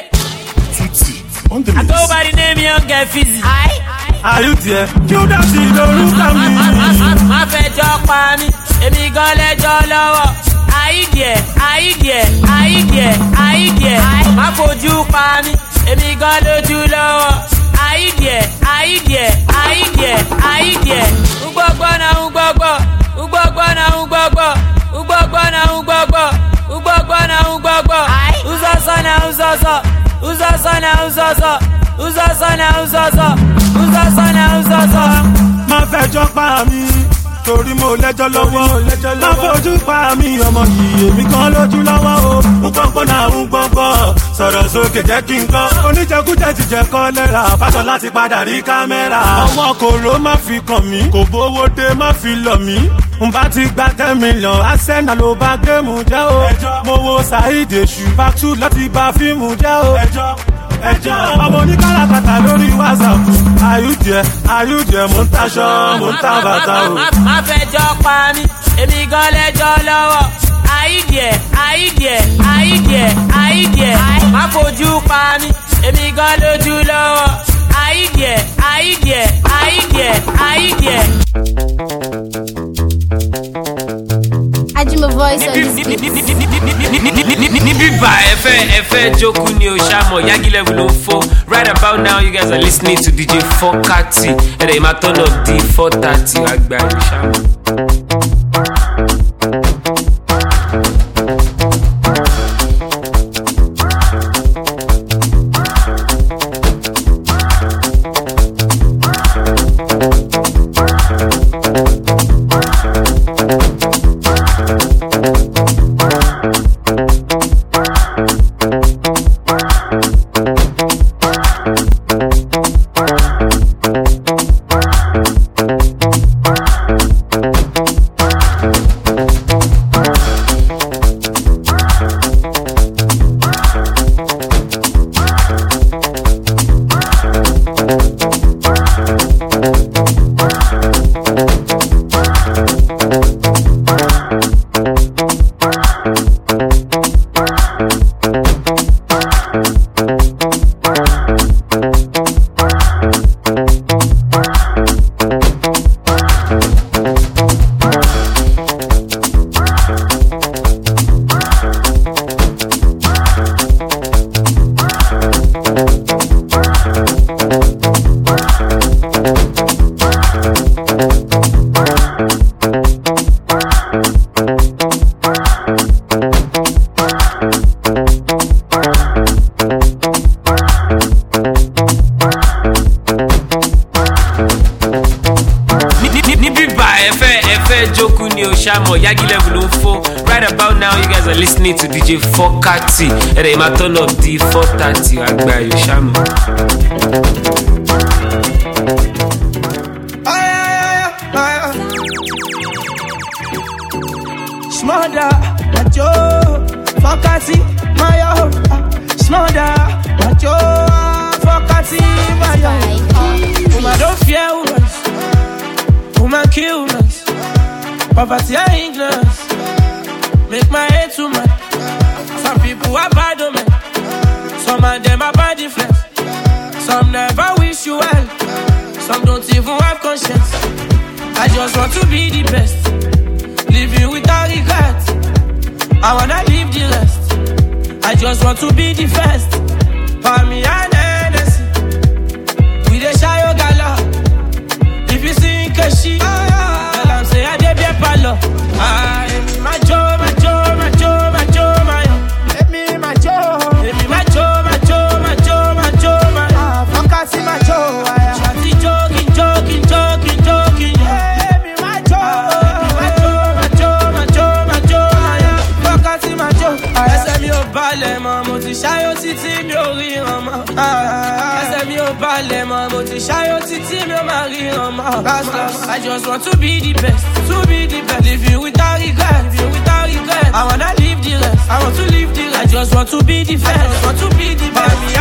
I go by the name Young Get Fizzy. Aye. Are you there? Kí ó dá sí lórúkọ mi. Má fẹjọ́ pa mí, èmi gan lẹ́jọ́ lọ́wọ́. Aye there, aye there, aye there, aye there. Má fojú pa mí, èmi gan lójú lọ́wọ́. Aye there, aye there, aye there, aye there. Ugbọ́gbọ́ na ugbọ́gbọ́, ugbọ́gbọ́ na ugbọ́gbọ́, ugbọ́gbọ́ na ugbọ́gbọ́, ugbọ́gbọ́ na ugbọ́gbọ́. Uzoso na uzoso, uzoso na uzoso, uzoso na uzoso, uzoso na uzoso. Má fẹjọ́ pa mí, torí mo lẹ́jọ́ lọ́wọ́. Má fojú pa mí, ọmọ yìí èmi kan lójú lọ́wọ́ o. Ń gbọ́ngbọ́n náà ń gbọ́ngbọ́n, sọ̀rọ̀ sókè jẹ́ kí n kọ́. Oníjẹkújẹ ti jẹ kọ́ lẹ́ra, pásọ láti padà rí kámẹ́rà. Ọmọ kòró má fi kàn mí, kò bówó dé má fi lọ̀ mí. N bá ti gba ten million, Arsenal ló bá géèmù jẹ́ o. Mo wo Saheed Èṣù, Bàtú láti bá fíìmù jẹ́ o. Ẹjọ́ ọmọ oníkàràkàtà lórí WhatsApp. Ayúdìẹ, ayúdìẹ, mo ń taṣọ, mo ń ta bàtà o. Má fẹjọ́ pa mí, èmi gan lẹ́jọ́ lọ́wọ́. Ayídìẹ, ayídìẹ, ayídìẹ, ayídìẹ. Má fojú pa mí, èmi gan lójú lọ́wọ́. Ayídìẹ, ayídìẹ, ayídìẹ, ayídìẹ. níbí bá ẹ fẹ́ ẹ fẹ́ jókòó ni o ṣàmọ̀ Yagi level ló ń fọ́. Right about now you guys are listening to D J four thirty ẹ̀rẹ̀ ìmá turn up di four thirty àgbà ẹ̀ ṣàmọ̀. Yagi level ló ń fọ́. Right about now you guys are listening to D J four thirty ẹ̀rẹ̀ ìmá turn up di four thirty àgbà ẹ̀ ṣàmọ̀. Smother, macho, focusy, mayo. Smother, macho, focusy, mayo. Woman don't fear woman, woman kill woman. Poverty and ignorance make my head too mad. Some people are bad men, some of them are bad influence. Some never wish you well, some don't even have conscience. I just want to be the best, living without regret. I wanna live the rest. I just want to be the first. For me and Hennessy, we dey shy your gala. If you see Keshi, tell am say I dey be palo. Ah, emi macho, macho, macho, macho, mayo. Emi macho, emi macho, macho, macho, macho, mayo. Ah, focus macho, aya. Shati joking, joking, joking, joking. Emi macho, macho, macho, macho, macho, mayo. Focus macho, aya. Ẹsẹ̀ mi ò balẹ̀ mọ́, mo ti ṣáyó títí mi ò ríran mọ́. Ẹsẹ̀ mi ò balẹ̀ mọ́, mo ti ṣáyó títí mi ò máa ríran mọ́. I just want to be the best, to be the best. Living without regret, living without regret. I wanna live the rest, I want to live the rest. I just want to be the best, I just want to be the best. Mami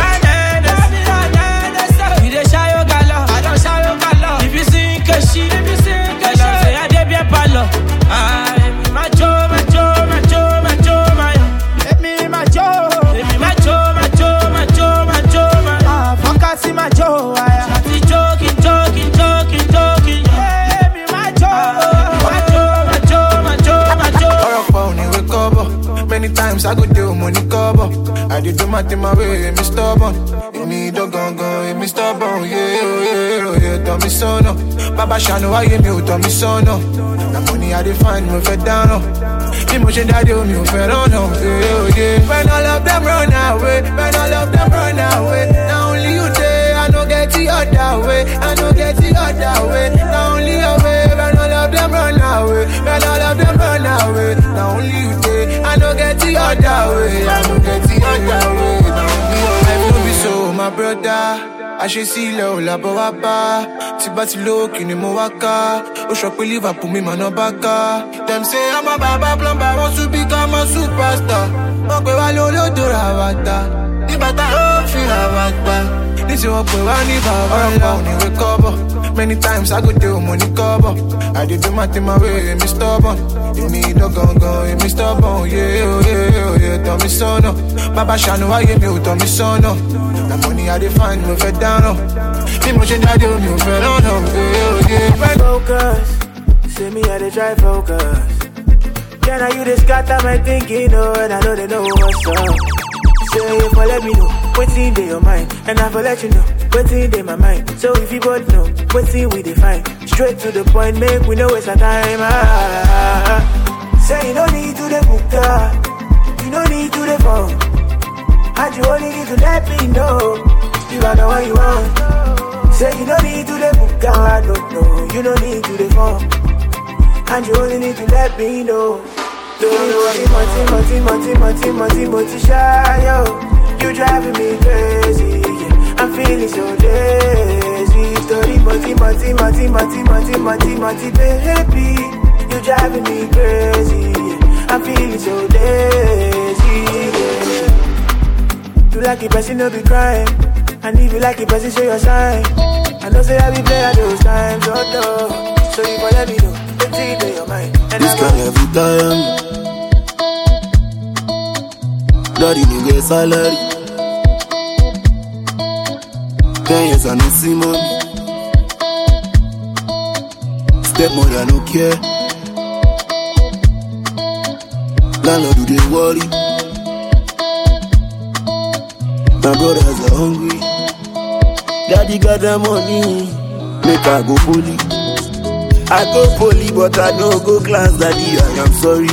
Hennessy, we dey shy your gala, I don't shy your gala. If you sing Keshi, if you sing Keshi, say I dey be palo. Ah, emi macho, macho, macho, macho, mayo. Emi macho, emi macho, macho, macho, macho, mayo. Ah, focus macho, aya. Shati joking, joking, joking, joking. Emi macho, macho, macho, macho, macho. Ọ̀rọ̀ pa òní wé kọ́bọ̀. Many times I go do money cover. I did do my thing my way, me stubborn. Èmi dọ́gangan, èmi stubborn, yeah, yeah, yeah, tọ́ mi sọ́nà. Bàbá ṣàánú wáyé mi ò tọ́ mi sọ́nà. Na money I dey find, mo fẹ́ dáná. Bí mo ṣe dáadé omi ò fẹ́ rànà, yeah, yeah. When all of them run away, when all of them run away. Na only you dey, I no get the other way, I no get the other way. Na only your way, when all of them run away, when all of them run away. Na only you dey, I no get the other way, I no get the other way. Na only your life no be so, my brother. Àṣesílẹ̀ ò làbọ̀ wá bá. Tí bá ti lókè ni mo wá ká. Ó sọ pé Liverpool mi mà ná bá ká. Dem say I'm a baba plumber, want to become a superstar. Wọ́n pè wá lólódò ràwàtà. Ní bàtà ó fi ràwàtà. Ní tí wọ́n pè wá ní bàbá ńlá. Ọ̀rọ̀ pa òní wé kọ́bọ̀. Many times I go do money cover. I did do my thing my way, me stubborn. You need no gun gun, me stubborn. Yeah, oh, yeah, oh, yeah, tell me so no. Baba Shano, I give you, tell me so no. The money I define, me fed down. Me motion I do, me fed on. Yeah, oh, yeah, focus. See me, I dey try focus. Yeah, now you just scatter my thinking, oh, and I know they know what's up. Say if I let me know, what's in your mind, and I will let you know, what's in my mind. So if you both know, what's in we define, straight to the point, make we know it's a time. Ah, say you don't need to the book, you don't need to the phone, and you only need to let me know, you are the one you want. Say you don't need to the book, I don't know, you don't need to the phone, and you only need to let me know. Timothy, Timothy, Timothy, Timothy, Timothy, shy, yo. You driving me crazy, yeah. I'm feeling so lazy. Story, Timothy, Timothy, Timothy, Timothy, Timothy, baby. You driving me crazy, yeah. I'm feeling so lazy, yeah. You like it, person, no be crying. And if you like it, person, show your sign. I know say I be playing those times, oh no. So you for let me know, let's see in your mind. This kind of time. Daddy, you get salary. Ten years I no see money. Step more than no care. Landlord do they worry. My brothers are hungry. Daddy got the money. Make I go poly. I go poly but I no go class. Daddy, I am sorry.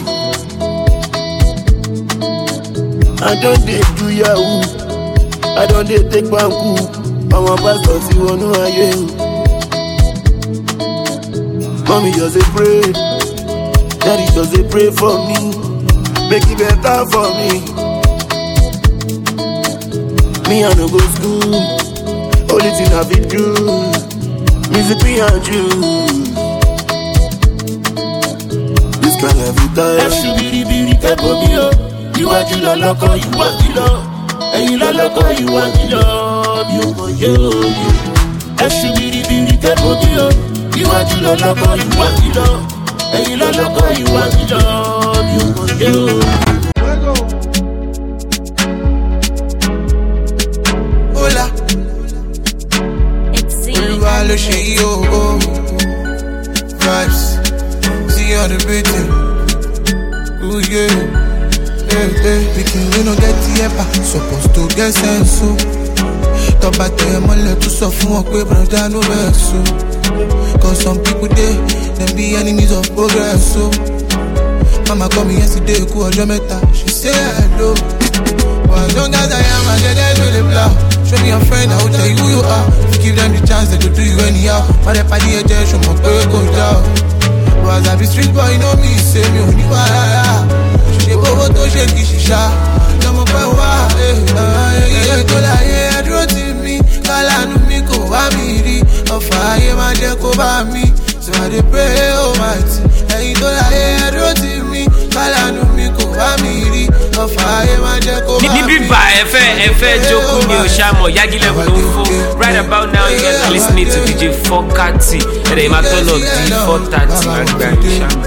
I don't dey do yahoo. I don't dey take banku. I'm a pastor, see one who I am. Mommy just a pray. Daddy just a pray for me. Make it better for me. Me I no go school. Only thing I fit do. Music me and you. This kind of time. Shubiri biri kebo mi o. Iwájú lọ lọ́kọ iwájú lọ, ẹ̀yìn lọ lọ́kọ iwájú lọ, bí o mọ̀ yóò yó. Ẹṣu biribiri kẹ́kọ̀ọ́ bí o, iwájú lọ lọ́kọ iwájú lọ, ẹ̀yìn lọ lọ́kọ iwájú lọ, bí o mọ̀ yóò. Hola, Olúwa ló ṣe yí o, vibes, see on the beating, ooh yeah. Hey, hey, pikin we no get the epa, supposed to get sense so. Tọ́ba tẹ̀ ẹ́ mọ́lẹ̀ tó sọ fún wọn pé brother no vex so. Cause some people dey, dem be enemies of progress so. Mama call me yesterday, kú ọjọ́ mẹ́ta, she say hello. But as long as I am, I get them with the blow. Show me your friend, I will tell you who you are. If you give them the chance, they go do you anyhow. But if I did it, show me pé kò dá o. But as I be street boy, you know me, say mi ò ní wàhálà. Ṣé bówó tó ṣe kì í ṣiṣá lọ́mọ pẹ́ wá iye tó láyé ẹdúró tì mí kálánú mi kò wá mi rí ọ̀fà ayé máa jẹ́ kó bá mi so I dey pray almighty ẹ̀yin tó láyé ẹdúró tì mí kálánú mi kò wá mi rí ọ̀fà ayé máa jẹ́ kó bá mi. níbí bá ẹ fẹ́ ẹ fẹ́ jókòó ní Òṣàmọ̀ Yagi level ló ń fò right about now you guys are listening to D J four thirty ẹ̀rẹ̀ ìmá tọ́nà D four thirty àgbà Òṣàmọ̀.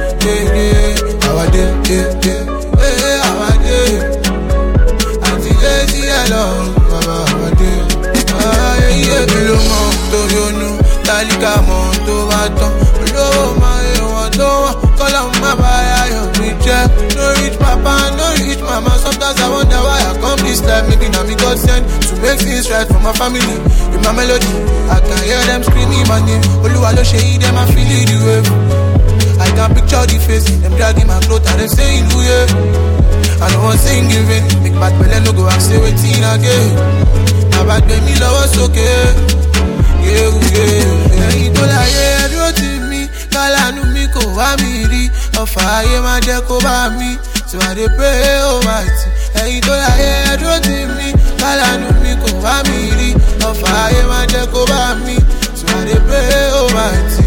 Ló mọ̀ torí onú tálíkà mọ̀ tó bá tán olówó máa ń wọ́n tó wọ́n kọ́lá má bá ayọ̀ mi jẹ́. No rich papa, no rich mama, sometimes I wonder why I come this life. Maybe now me God sent to make things right for my family. With my melody, I can hear them screaming my name. Olúwa ló ṣe yí them, I feel it the wave. I can picture the face, them dragging my clothes and them saying who yeah. I don't want sing in vain, make bad belly no go and say waiting again. Bad baby love us okay, yeah yeah. Ẹ̀yin tó láyé ẹdúró tì mí, kálánú mi kò wá mi rí, ọ̀fà ayé máa jẹ́ kó bá mi, so I dey pray almighty. Ẹ̀yin tó láyé ẹdúró tì mí, kálánú mi kò wá mi rí, ọ̀fà ayé máa jẹ́ kó bá mi, so I dey pray almighty.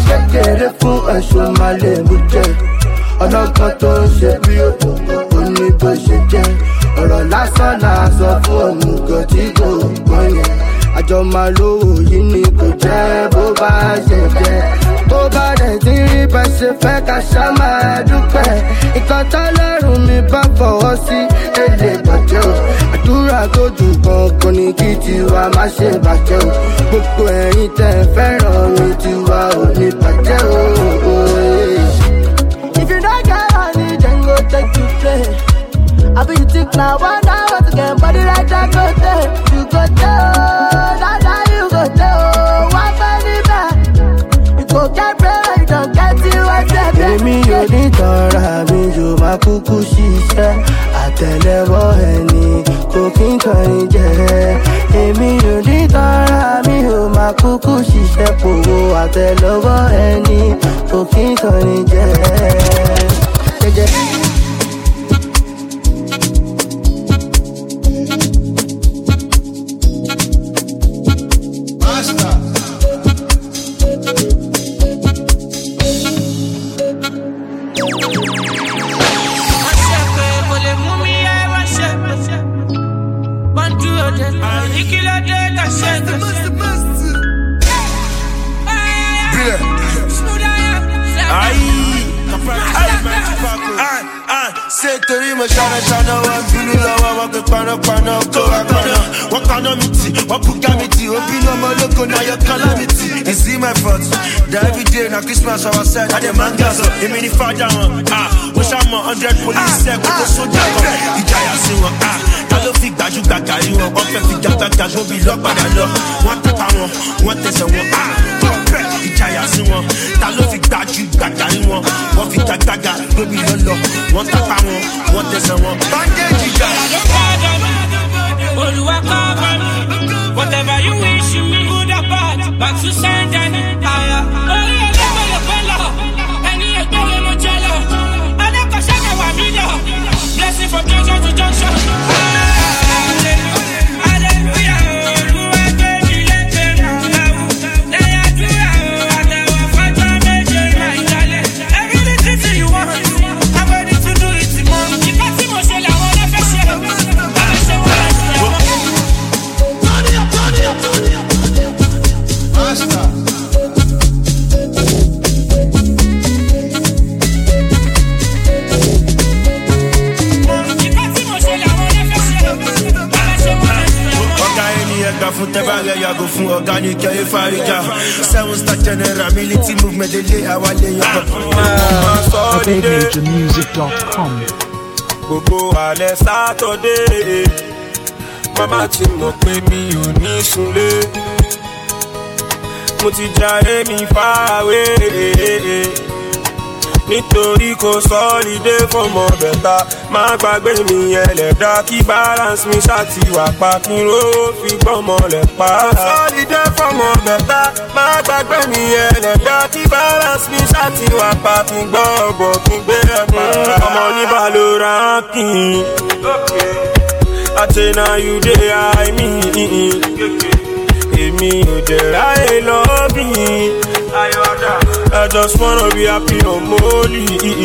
Ẹ̀sùn máa lè mú jẹ́ ọlọ́gbọ́n tó ń ṣe bí òní bó ṣe jẹ́ ọ̀rọ̀ lásán náà sọ fún òmùgọ̀ tí kò gbọ́n yẹn àjọ máa lówó yìí ni kò jẹ́ bó bá ṣe jẹ́ tó bá dẹ̀ tí rí bá ṣe fẹ́ ká ṣá máa dúpẹ́ nǹkan tọ́lọ́run mi bá fọwọ́ sí èlé bàjẹ́ o àdúrà tó dùn kankan ní kí tiwa má ṣe bàjẹ́ o gbogbo ẹ̀yin tẹ́ fẹ́ràn mi tiwa ò ní bàjẹ́ o. If you don't get money, then go take to play. I be you think now, one hour to get body like that, go there. You go there, oh, that, that you go there, oh, one body back. You go get bread, you don't get you, I said, baby, you need to ride me, you my cuckoo, she said. I tell her, oh, any cooking, turning, yeah. Amy, you need to ride me, you my cuckoo, she said, oh, I tell her, oh, any cooking, turning, yeah. Torí mo ṣáná ṣáná wọ́n bínú lọ́wọ́ wọn pé panápaná kó wá paná. Wọ́n paná mi tì, wọ́n bùkà mi tì, ó bínú ọmọ ológo náà yọ calamity. Is it my fault? That every day na Christmas our side, I dey man gas up. Èmi ni fàájà wọn, ó ṣàmọ̀ hundred police ẹ̀ kó tó sójà kan. Ìjàyà sí wọn, ta ló fi gbàjú gbàgà rí wọn? Wọ́n fẹ́ fi gbàgbàgbà sóbì lọ́padà lọ. Wọ́n tẹ́pa wọn, wọ́n tẹ̀sẹ̀ wọn, tọ́pẹ́ ìjàyà sí wọn. Ta ló fi gbàjú gbàgà rí wọn? Wọ́n fi gbàgbàgbà sóbì lọ́lọ́. Wọ́n tẹ́pa wọn, wọ́n tẹ̀sẹ̀ wọn. Bandage ìjà. Olúwa cover me. Whatever you wish me, good or bad, back to send any higher. Oh yeah, never the fellow. Any ẹgbẹ́ yẹn ló jẹ́ lọ. Adékọ̀ṣẹ́ náà wà mí lọ. Blessing from junction to junction. Hallelujah, Olúwa gbé mi lékè náà. Lẹ́yìn àdúrà o, àtẹ̀wọ̀ fọ́jọ́ méje máa ń jalè. Everything you want, I'm ready to do it tomorrow. Ìgbà tí mo ṣe làwọn ọlọ́fẹ́ ṣe. Báwo ṣe wọ́n láti ṣe? Fún tẹ́bà rẹ̀ yàgò fún organic ẹ̀yẹ fárígà seven star general military movement lè àwa lè yàn kọ́. Major music dot com. Gbogbo alẹ́ sátọ̀dé mama ti mọ̀ pé mi ò ní sunlé mo ti jayé mi fáwé nítorí kò sọ́ọ́lìdé fọmọ bẹ̀ta má gbàgbé mi ẹlẹ́dá kí balance mi ṣáàtì wà pa kí n rówó fi gbọ́mọ lẹ̀ pa. sọ́ọ́lìdé fọmọ bẹ̀ta má gbàgbé mi ẹlẹ́dá kí balance mi ṣáàtì wà pa kí n gbọ́ ọ̀bọ̀ kí n gbé ẹ̀ pa. ọmọ oníbà ló ra kí n àtẹnà you dey high me èmi ò dẹ̀ ráyè lọ́bì. I just wanna be happy on Molly.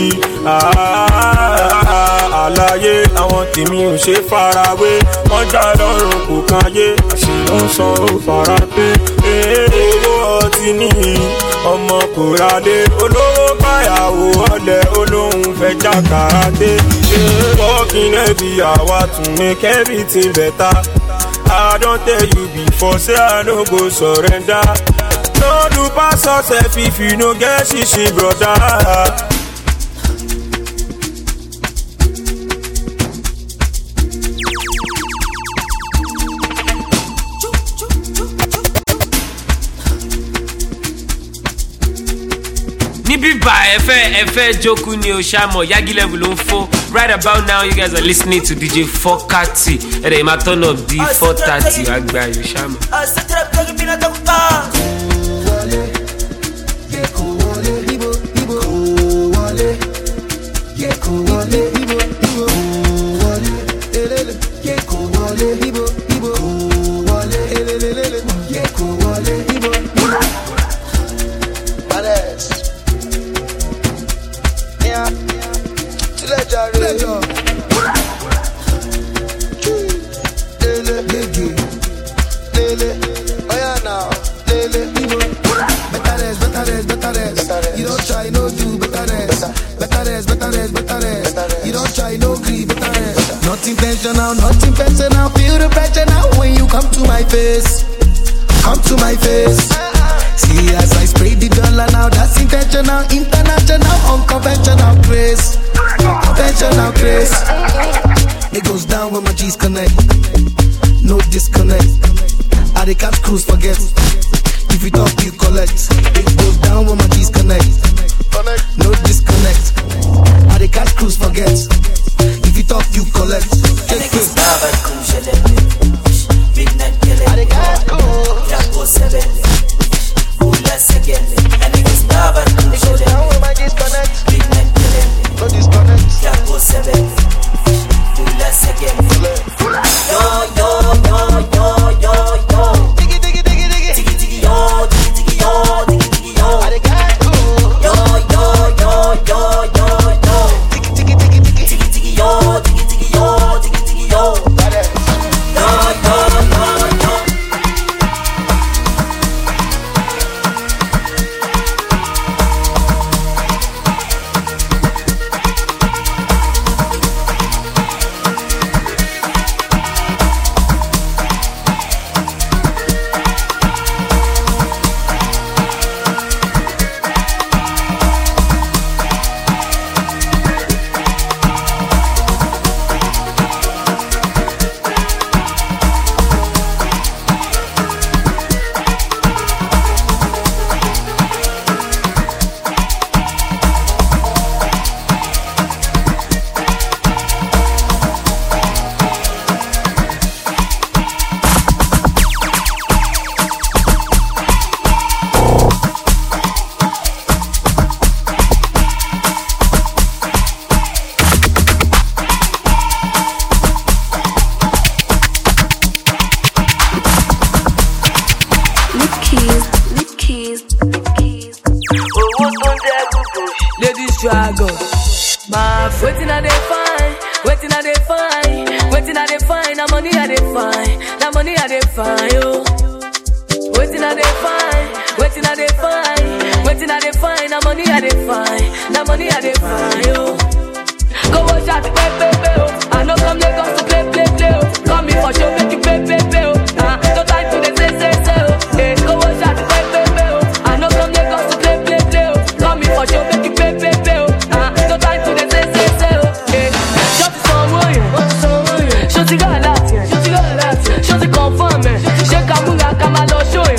Àlàyé àwọn tèmi ò ṣe farawé. Wọ́n já lọ́rùn kò káyé. Àṣìlọ́sàn ó fara pé. Owó ọtí nìyí, ọmọ kò rádé. Olówó báyàwó ọ̀lẹ́ olóhùn fẹ́ já kàrádé. Working every hour to make everything better. I don tell you before, say I no go surrender. No do pass yourself if you no get shishi, brother. Níbíbà ẹ̀fẹ́ ẹ̀fẹ́ jókòó ni o ṣàmọ̀ Yagi level ló ń fọ́. Right about now you guys are listening to D J four thirty. Ẹ̀rẹ̀ ìmá turn up di four thirty àgbà yóò ṣàmọ̀. try, no do better rest. Better rest, better rest, better rest. You don't try, no grief, better rest. Not intentional, not intentional. Feel the pressure now when you come to my face. Come to my face. See as I spray the dollar now, that's intentional, international, unconventional grace. Conventional grace. It goes down when my G's connect. No disconnect. I they catch cruise forget. If you talk, you collect. It goes down when my G's connect. No disconnect. I they catch cruise forget. If you talk, you collect. Take it. I they catch cruise. No disconnect. Yo, yo, yo, yo, yo, yo. Diggy, diggy, diggy, diggy. Diggy, diggy, yo, diggy, diggy, yo, diggy, diggy, yo. I got yo, yo, yo, yo, yo, yo. Diggy, diggy, diggy, diggy. Diggy, diggy, yo, diggy, diggy, yo, diggy, diggy, yo. Yo, yo, yo, yo. Waiting I dey find, waiting I dey find, waiting I dey find, that money I dey find, that money I dey find, yo. Waiting I dey find, waiting I dey find, waiting I dey find, that money I dey find, that money I dey find, yo. Go watch out, play, play, play, oh. I know come Lagos to play, play, play, oh. Come me for show, make you pay, pay, pay, oh. Nah, no time to dey say, say, say, oh. Hey, go watch out, play, play, play, oh. I know come Lagos to play, play, play, oh. Come me for show, make you pay, pay, pay, oh. Nah, no time to dey say, say, say, oh. Hey, shut the song, will you? Shut the girl out, yeah. Shut the confirm, man. Shake a move, come on, show you.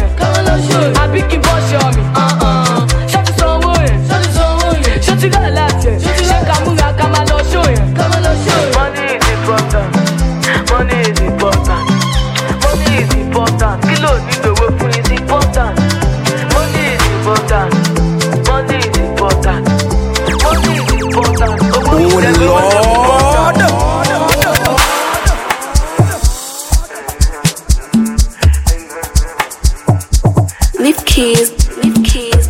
I be keep on show me. Uh uh. Shut the song, will you? Shut the girl out, yeah. Shake a move, come on, show you. Money is important. Money is important. Money is important. Kilo need the work is important. Money is important. Money is important. Money is important. Oh Lord. Lift keys, lift keys.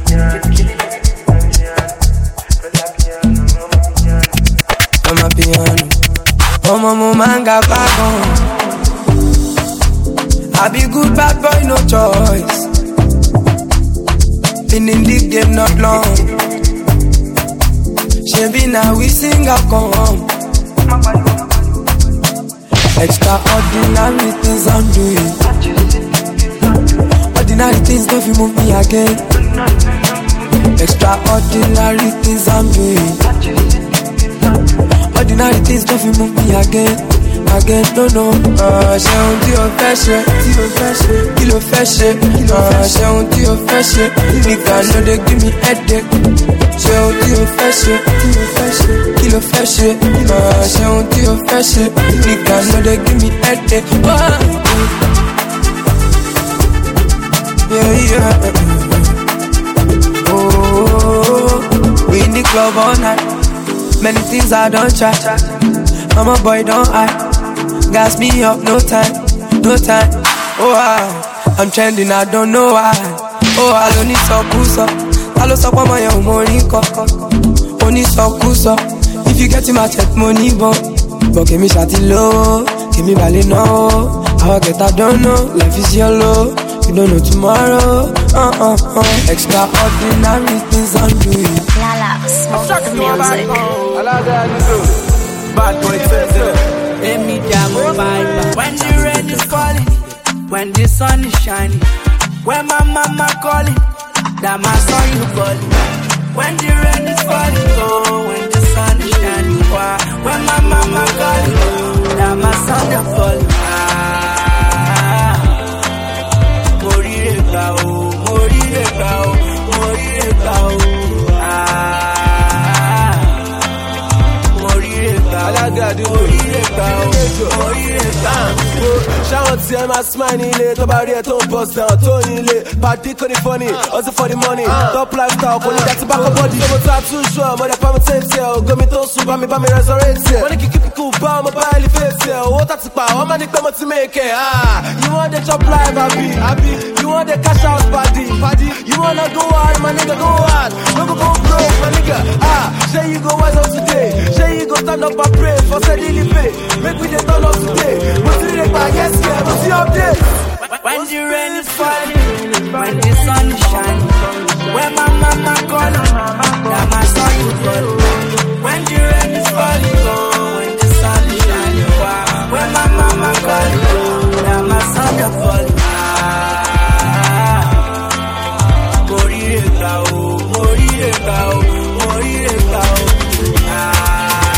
I'm a piano. Mama, mama, got back on. I be good bad boy, no choice. Been in the game not long. She be now we sing a come. Extraordinary things I'm doing. Ordinary things don't you move me again. Extraordinary things I'm doing. Ordinary things don't you move me again. Again, no, no. Ah, ṣe ohun tí o fẹ́ ṣe, kí ló fẹ́ ṣe. Ah, ṣe ohun tí o fẹ́ ṣe, nìkan ló dé give me headache. Ṣe ohun tí o fẹ́ ṣe, kí ló fẹ́ ṣe. Ah, ṣe ohun tí o fẹ́ ṣe, nìkan ló dé give me headache. Yeah, yeah. Oh, we in the club all night. Many things I don't try. I'm a boy, don't I? Gas me up, no time, no time. Oh, I, I'm trending, I don't know why. Oh, I don't need some pussy. I don't stop on my own money, only some pussy. If you get in my check money, but but give me shawty low, give me ballet no. How I get I don't know, life is yellow. You don't know tomorrow, uh, uh, uh. Extraordinary things on you. Lala, smoke the music. Bad boy, when the rain is falling, when the sun is shining, when my mama calling, that my son you calling. When the rain is falling, oh, when the sun is shining, why? When my mama calling, oh, that my son you calling. Ah, Morire oh, Morire oh, Morire oh, ah, Morire oh, Morire oh, Morire oh. Shout to them, I smile in it. Nobody at home, bust down, Tony Lee. Party, Connie funny, also for the money. Top lifestyle, when you got to back up body. I'm too sure, but if I'm a tape sale, go me to soup, I'm me resurrect here. When you keep it cool, I'm a barely face here. What that's about, I'm a nick to make it. Ah, you want the chop live, happy, happy. You want the cash out, party, party. You wanna go hard, my nigga, go hard. No go go broke, my nigga. Ah, say you go wise up today. Say you go stand up and pray for steady pay. Make we just turn up today. What's the name? Yes, yeah, what's the update? When the rain is falling, when the sun is shining, when my mama calling, that my son you calling. When the rain is falling, oh, when the sun is shining, wow. When my mama calling, that my son you calling. Ah, Morire oh, Morire oh, Morire oh, ah.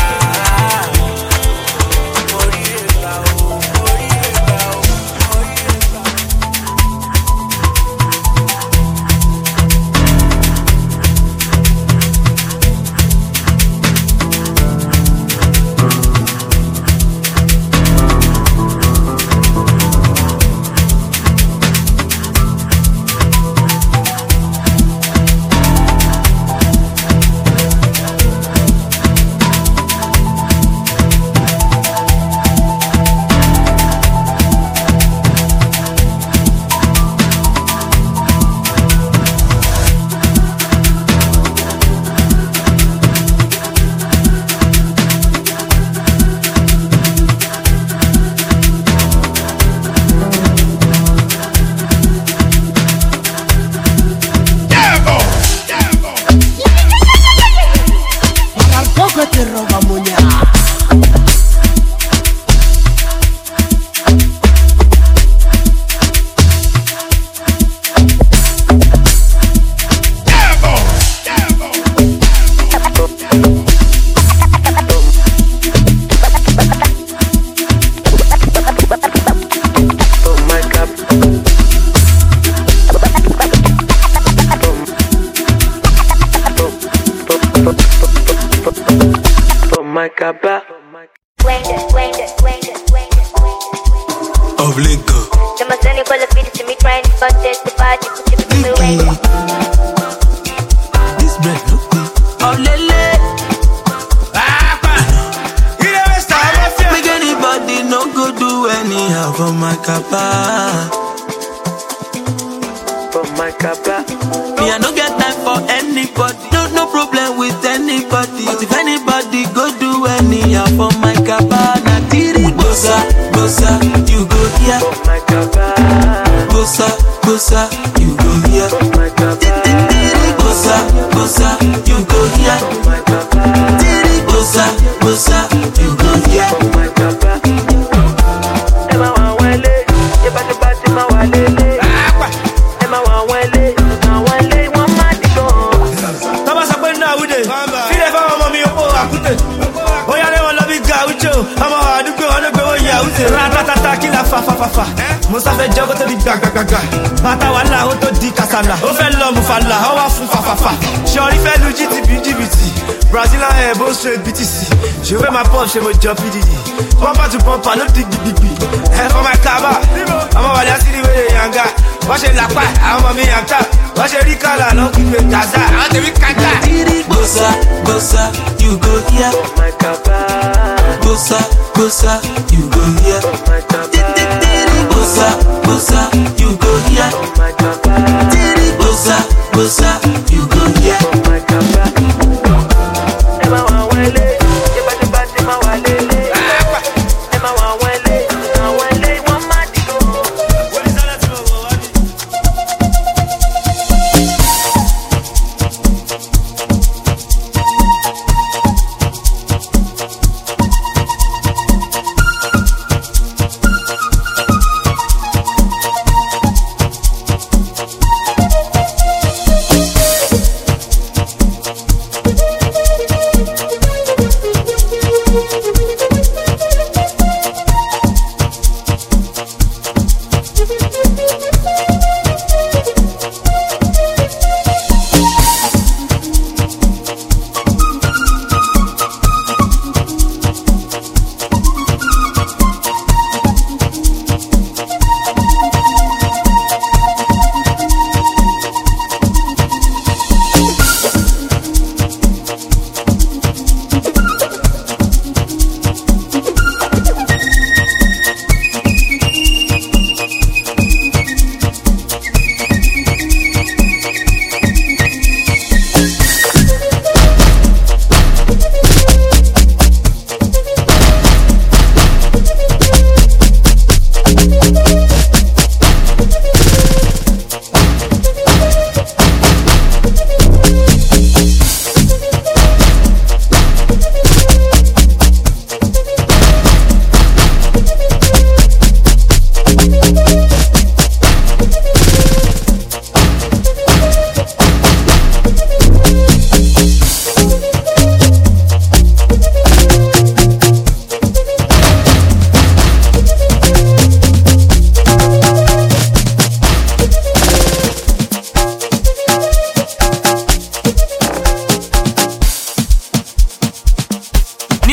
Je veux ma poche, c'est mon job, P D D. Pumper to pumper, no dig dig dig dig. And for my kaba, I'm a Wally City with a young guy. Watch it like that, I'm a me and tap. Watch it Ricola, no keep it Gaza. I want to be Kata. Bossa, bossa, you go here. My kaba. Bossa, bossa, you go here. My kaba. Bossa, bossa, you go here. My kaba. Bossa, bossa, you go here. My kaba.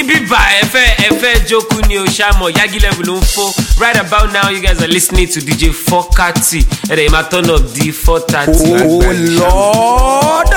bíbá ẹ̀fẹ́ ẹ̀fẹ́ jókòó ni o ṣàmọ̀ Yagi level ló ń fọ́. Right about now you guys are listening to D J four thirty ẹ̀rẹ̀ ìmá turn up di four thirty. Oh Lord.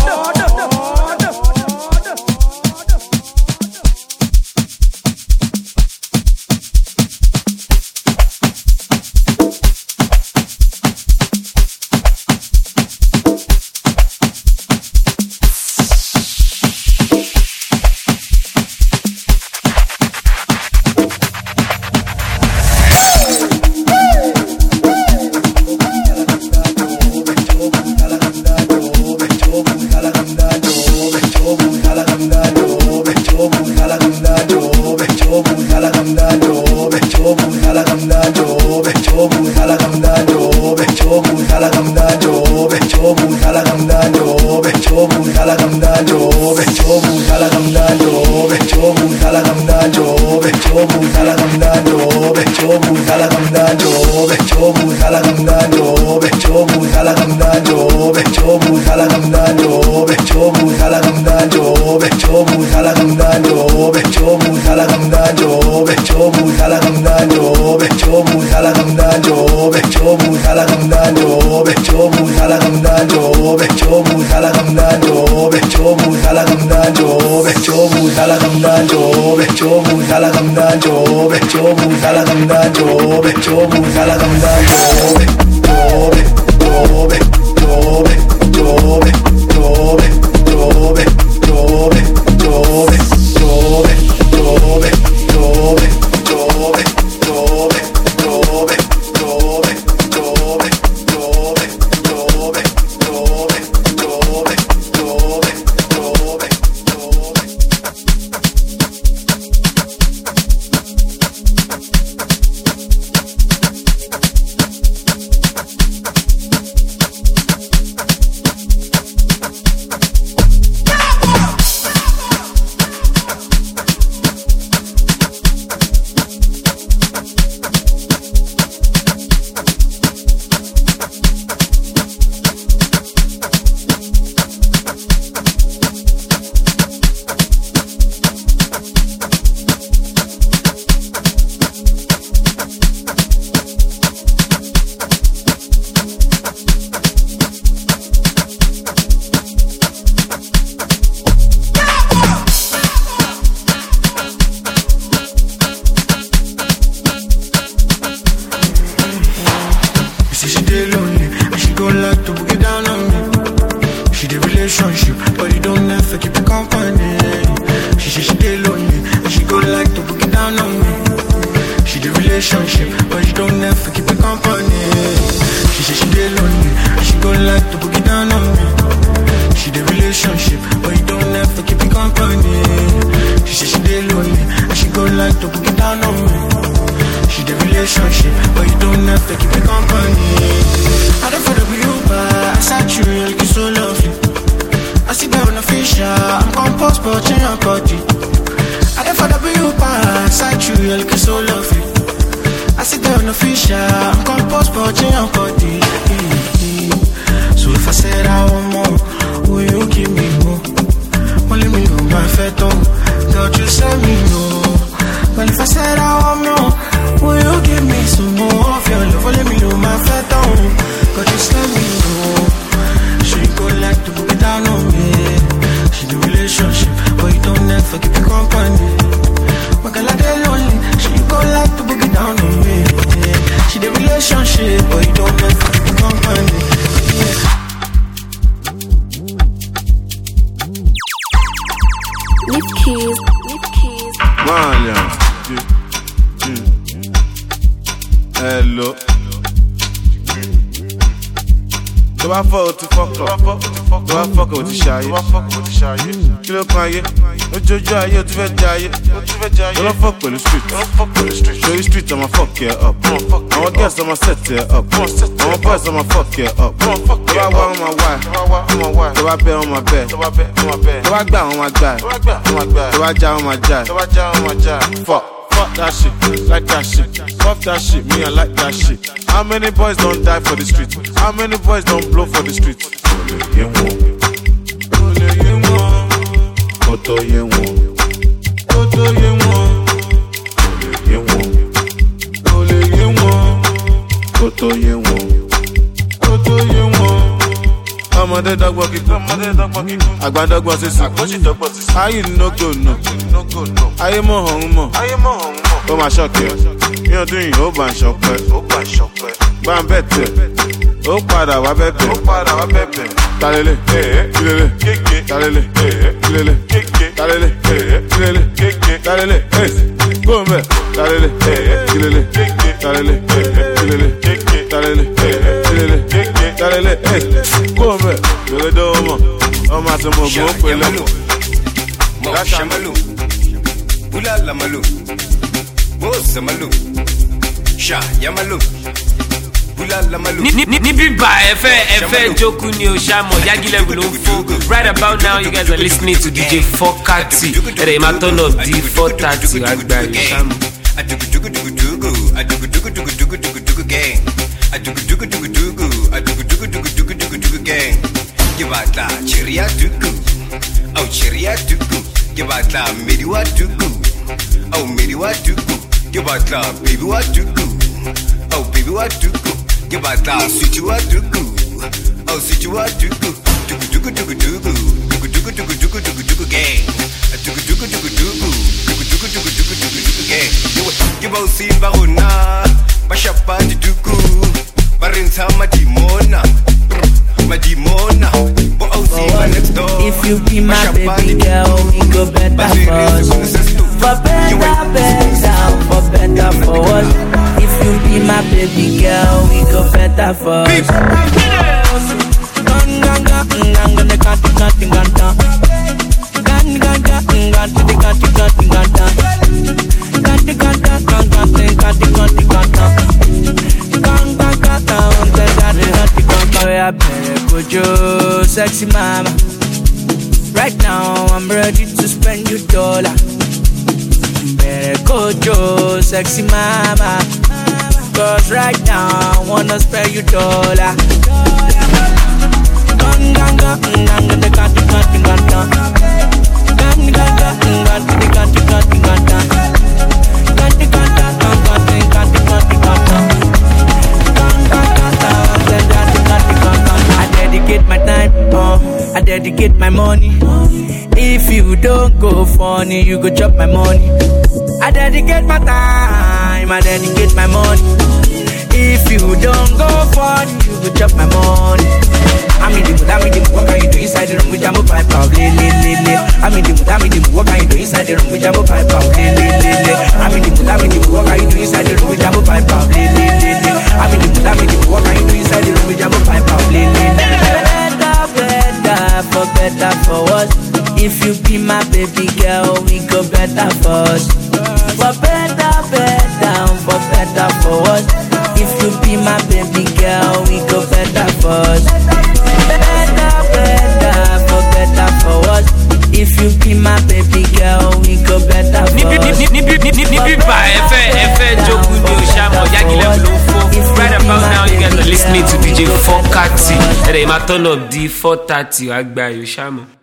Ojojo ayé o ti fẹ́ jẹ ayé, o lọ fuck pẹ̀lú street, show you street I'ma fuck you up, àwọn girls I'ma set you up, àwọn boys I'ma fuck you up, tó bá wá wọn máa wá, tó bá bẹ́ wọn máa bẹ́, tó bá gbà wọn máa gbà, tó bá já wọn máa já, fuck. Fuck that shit, like that shit, fuck that shit, me I like that shit. How many boys don't die for the street? How many boys don't blow for the street? Koto ye won, koto àgbàdọ́gbọ̀n sísun ayé no go no ayé mọ̀ ọ̀hún mọ̀ ó máa ṣọ̀kẹ́ ní ọdún yìí ó bá ń ṣọpẹ́ bá ń bẹ̀ tẹ̀ ó padà wá bẹ̀bẹ̀ talele kilele talele kilele talele kilele talele gómẹ talele kilele talele kilele talele kilele talele gómẹ yọlẹdọ ọmọ ọmọ àtọmọ ògùn ó pè lẹnu. Mo shamalu, ula lamalu, mo samalu, sha yamalu. Níbí bá ẹ fẹ́ ẹ fẹ́ jókòó ni o ṣàmọ̀ Yagi Level ló ń fún. Right about now you guys are listening to D J four thirty. Ẹ̀rẹ̀ yìí máa turn up di four thirty àgbà yìí ṣàmọ̀. Adugudugudugudugu, adugudugudugudugudugu gang. Adugudugudugudugu, adugudugudugudugudugu gang. Gibatla cheria dugu, au cheria dugu. Gibatla mediwa dugu, au mediwa dugu. Gibatla baby wa dugu, au baby wa dugu. Gibatla sweet wa dugu, au sweet wa dugu. Dugudugudugudugu, dugudugudugudugudugu gang. Adugudugudugudugu, dugudugudugudugudugu gang. Give out see barona, bashapa di dugu, barinta madimona, madimona. Bo out see my next door. If you be my baby girl, we go better first. For better, better, for better, for what? If you be my baby girl, we go better first. Ganga, ganga, ganga, ganga, ganga, Kojo, sexy mama. Right now I'm ready to spend your dollar. Kojo, sexy mama. Cause right now I wanna spend your dollar. I dedicate my time, uh, I dedicate my money. If you don't go funny, you go chop my money. I dedicate my time, I dedicate my money. If you don't go funny, you go chop my money. I'm in the mood, I'm in the mood, what can you do inside the room with Jambo Pipe? Le, le, le, le. I'm in the mood, I'm in the mood, what can you do inside the room with Jambo Pipe? Le, le, le, le. I'm in the mood, I'm in the mood, what can you do inside the room with Jambo Pipe? Le, le, le, le. I'm in the mood, I'm in the mood, what can you do inside the room with Jambo Pipe? Le, le, le. Better, better, for better, for what? If you be my baby girl, we go better first. For better, better, for better, for what? If you be my baby girl, we go better first. Better, better, for better, for what? If you be my baby girl, we go better first. Níbí bá ẹ fẹ́ ẹ fẹ́ jókòó ni o ṣàmọ̀ Yagi Level ló ń fún. Right about now you guys are listening to D J four thirty. Ẹ̀rẹ̀ yìí máa turn up di four thirty àgbà yìí ṣàmọ̀.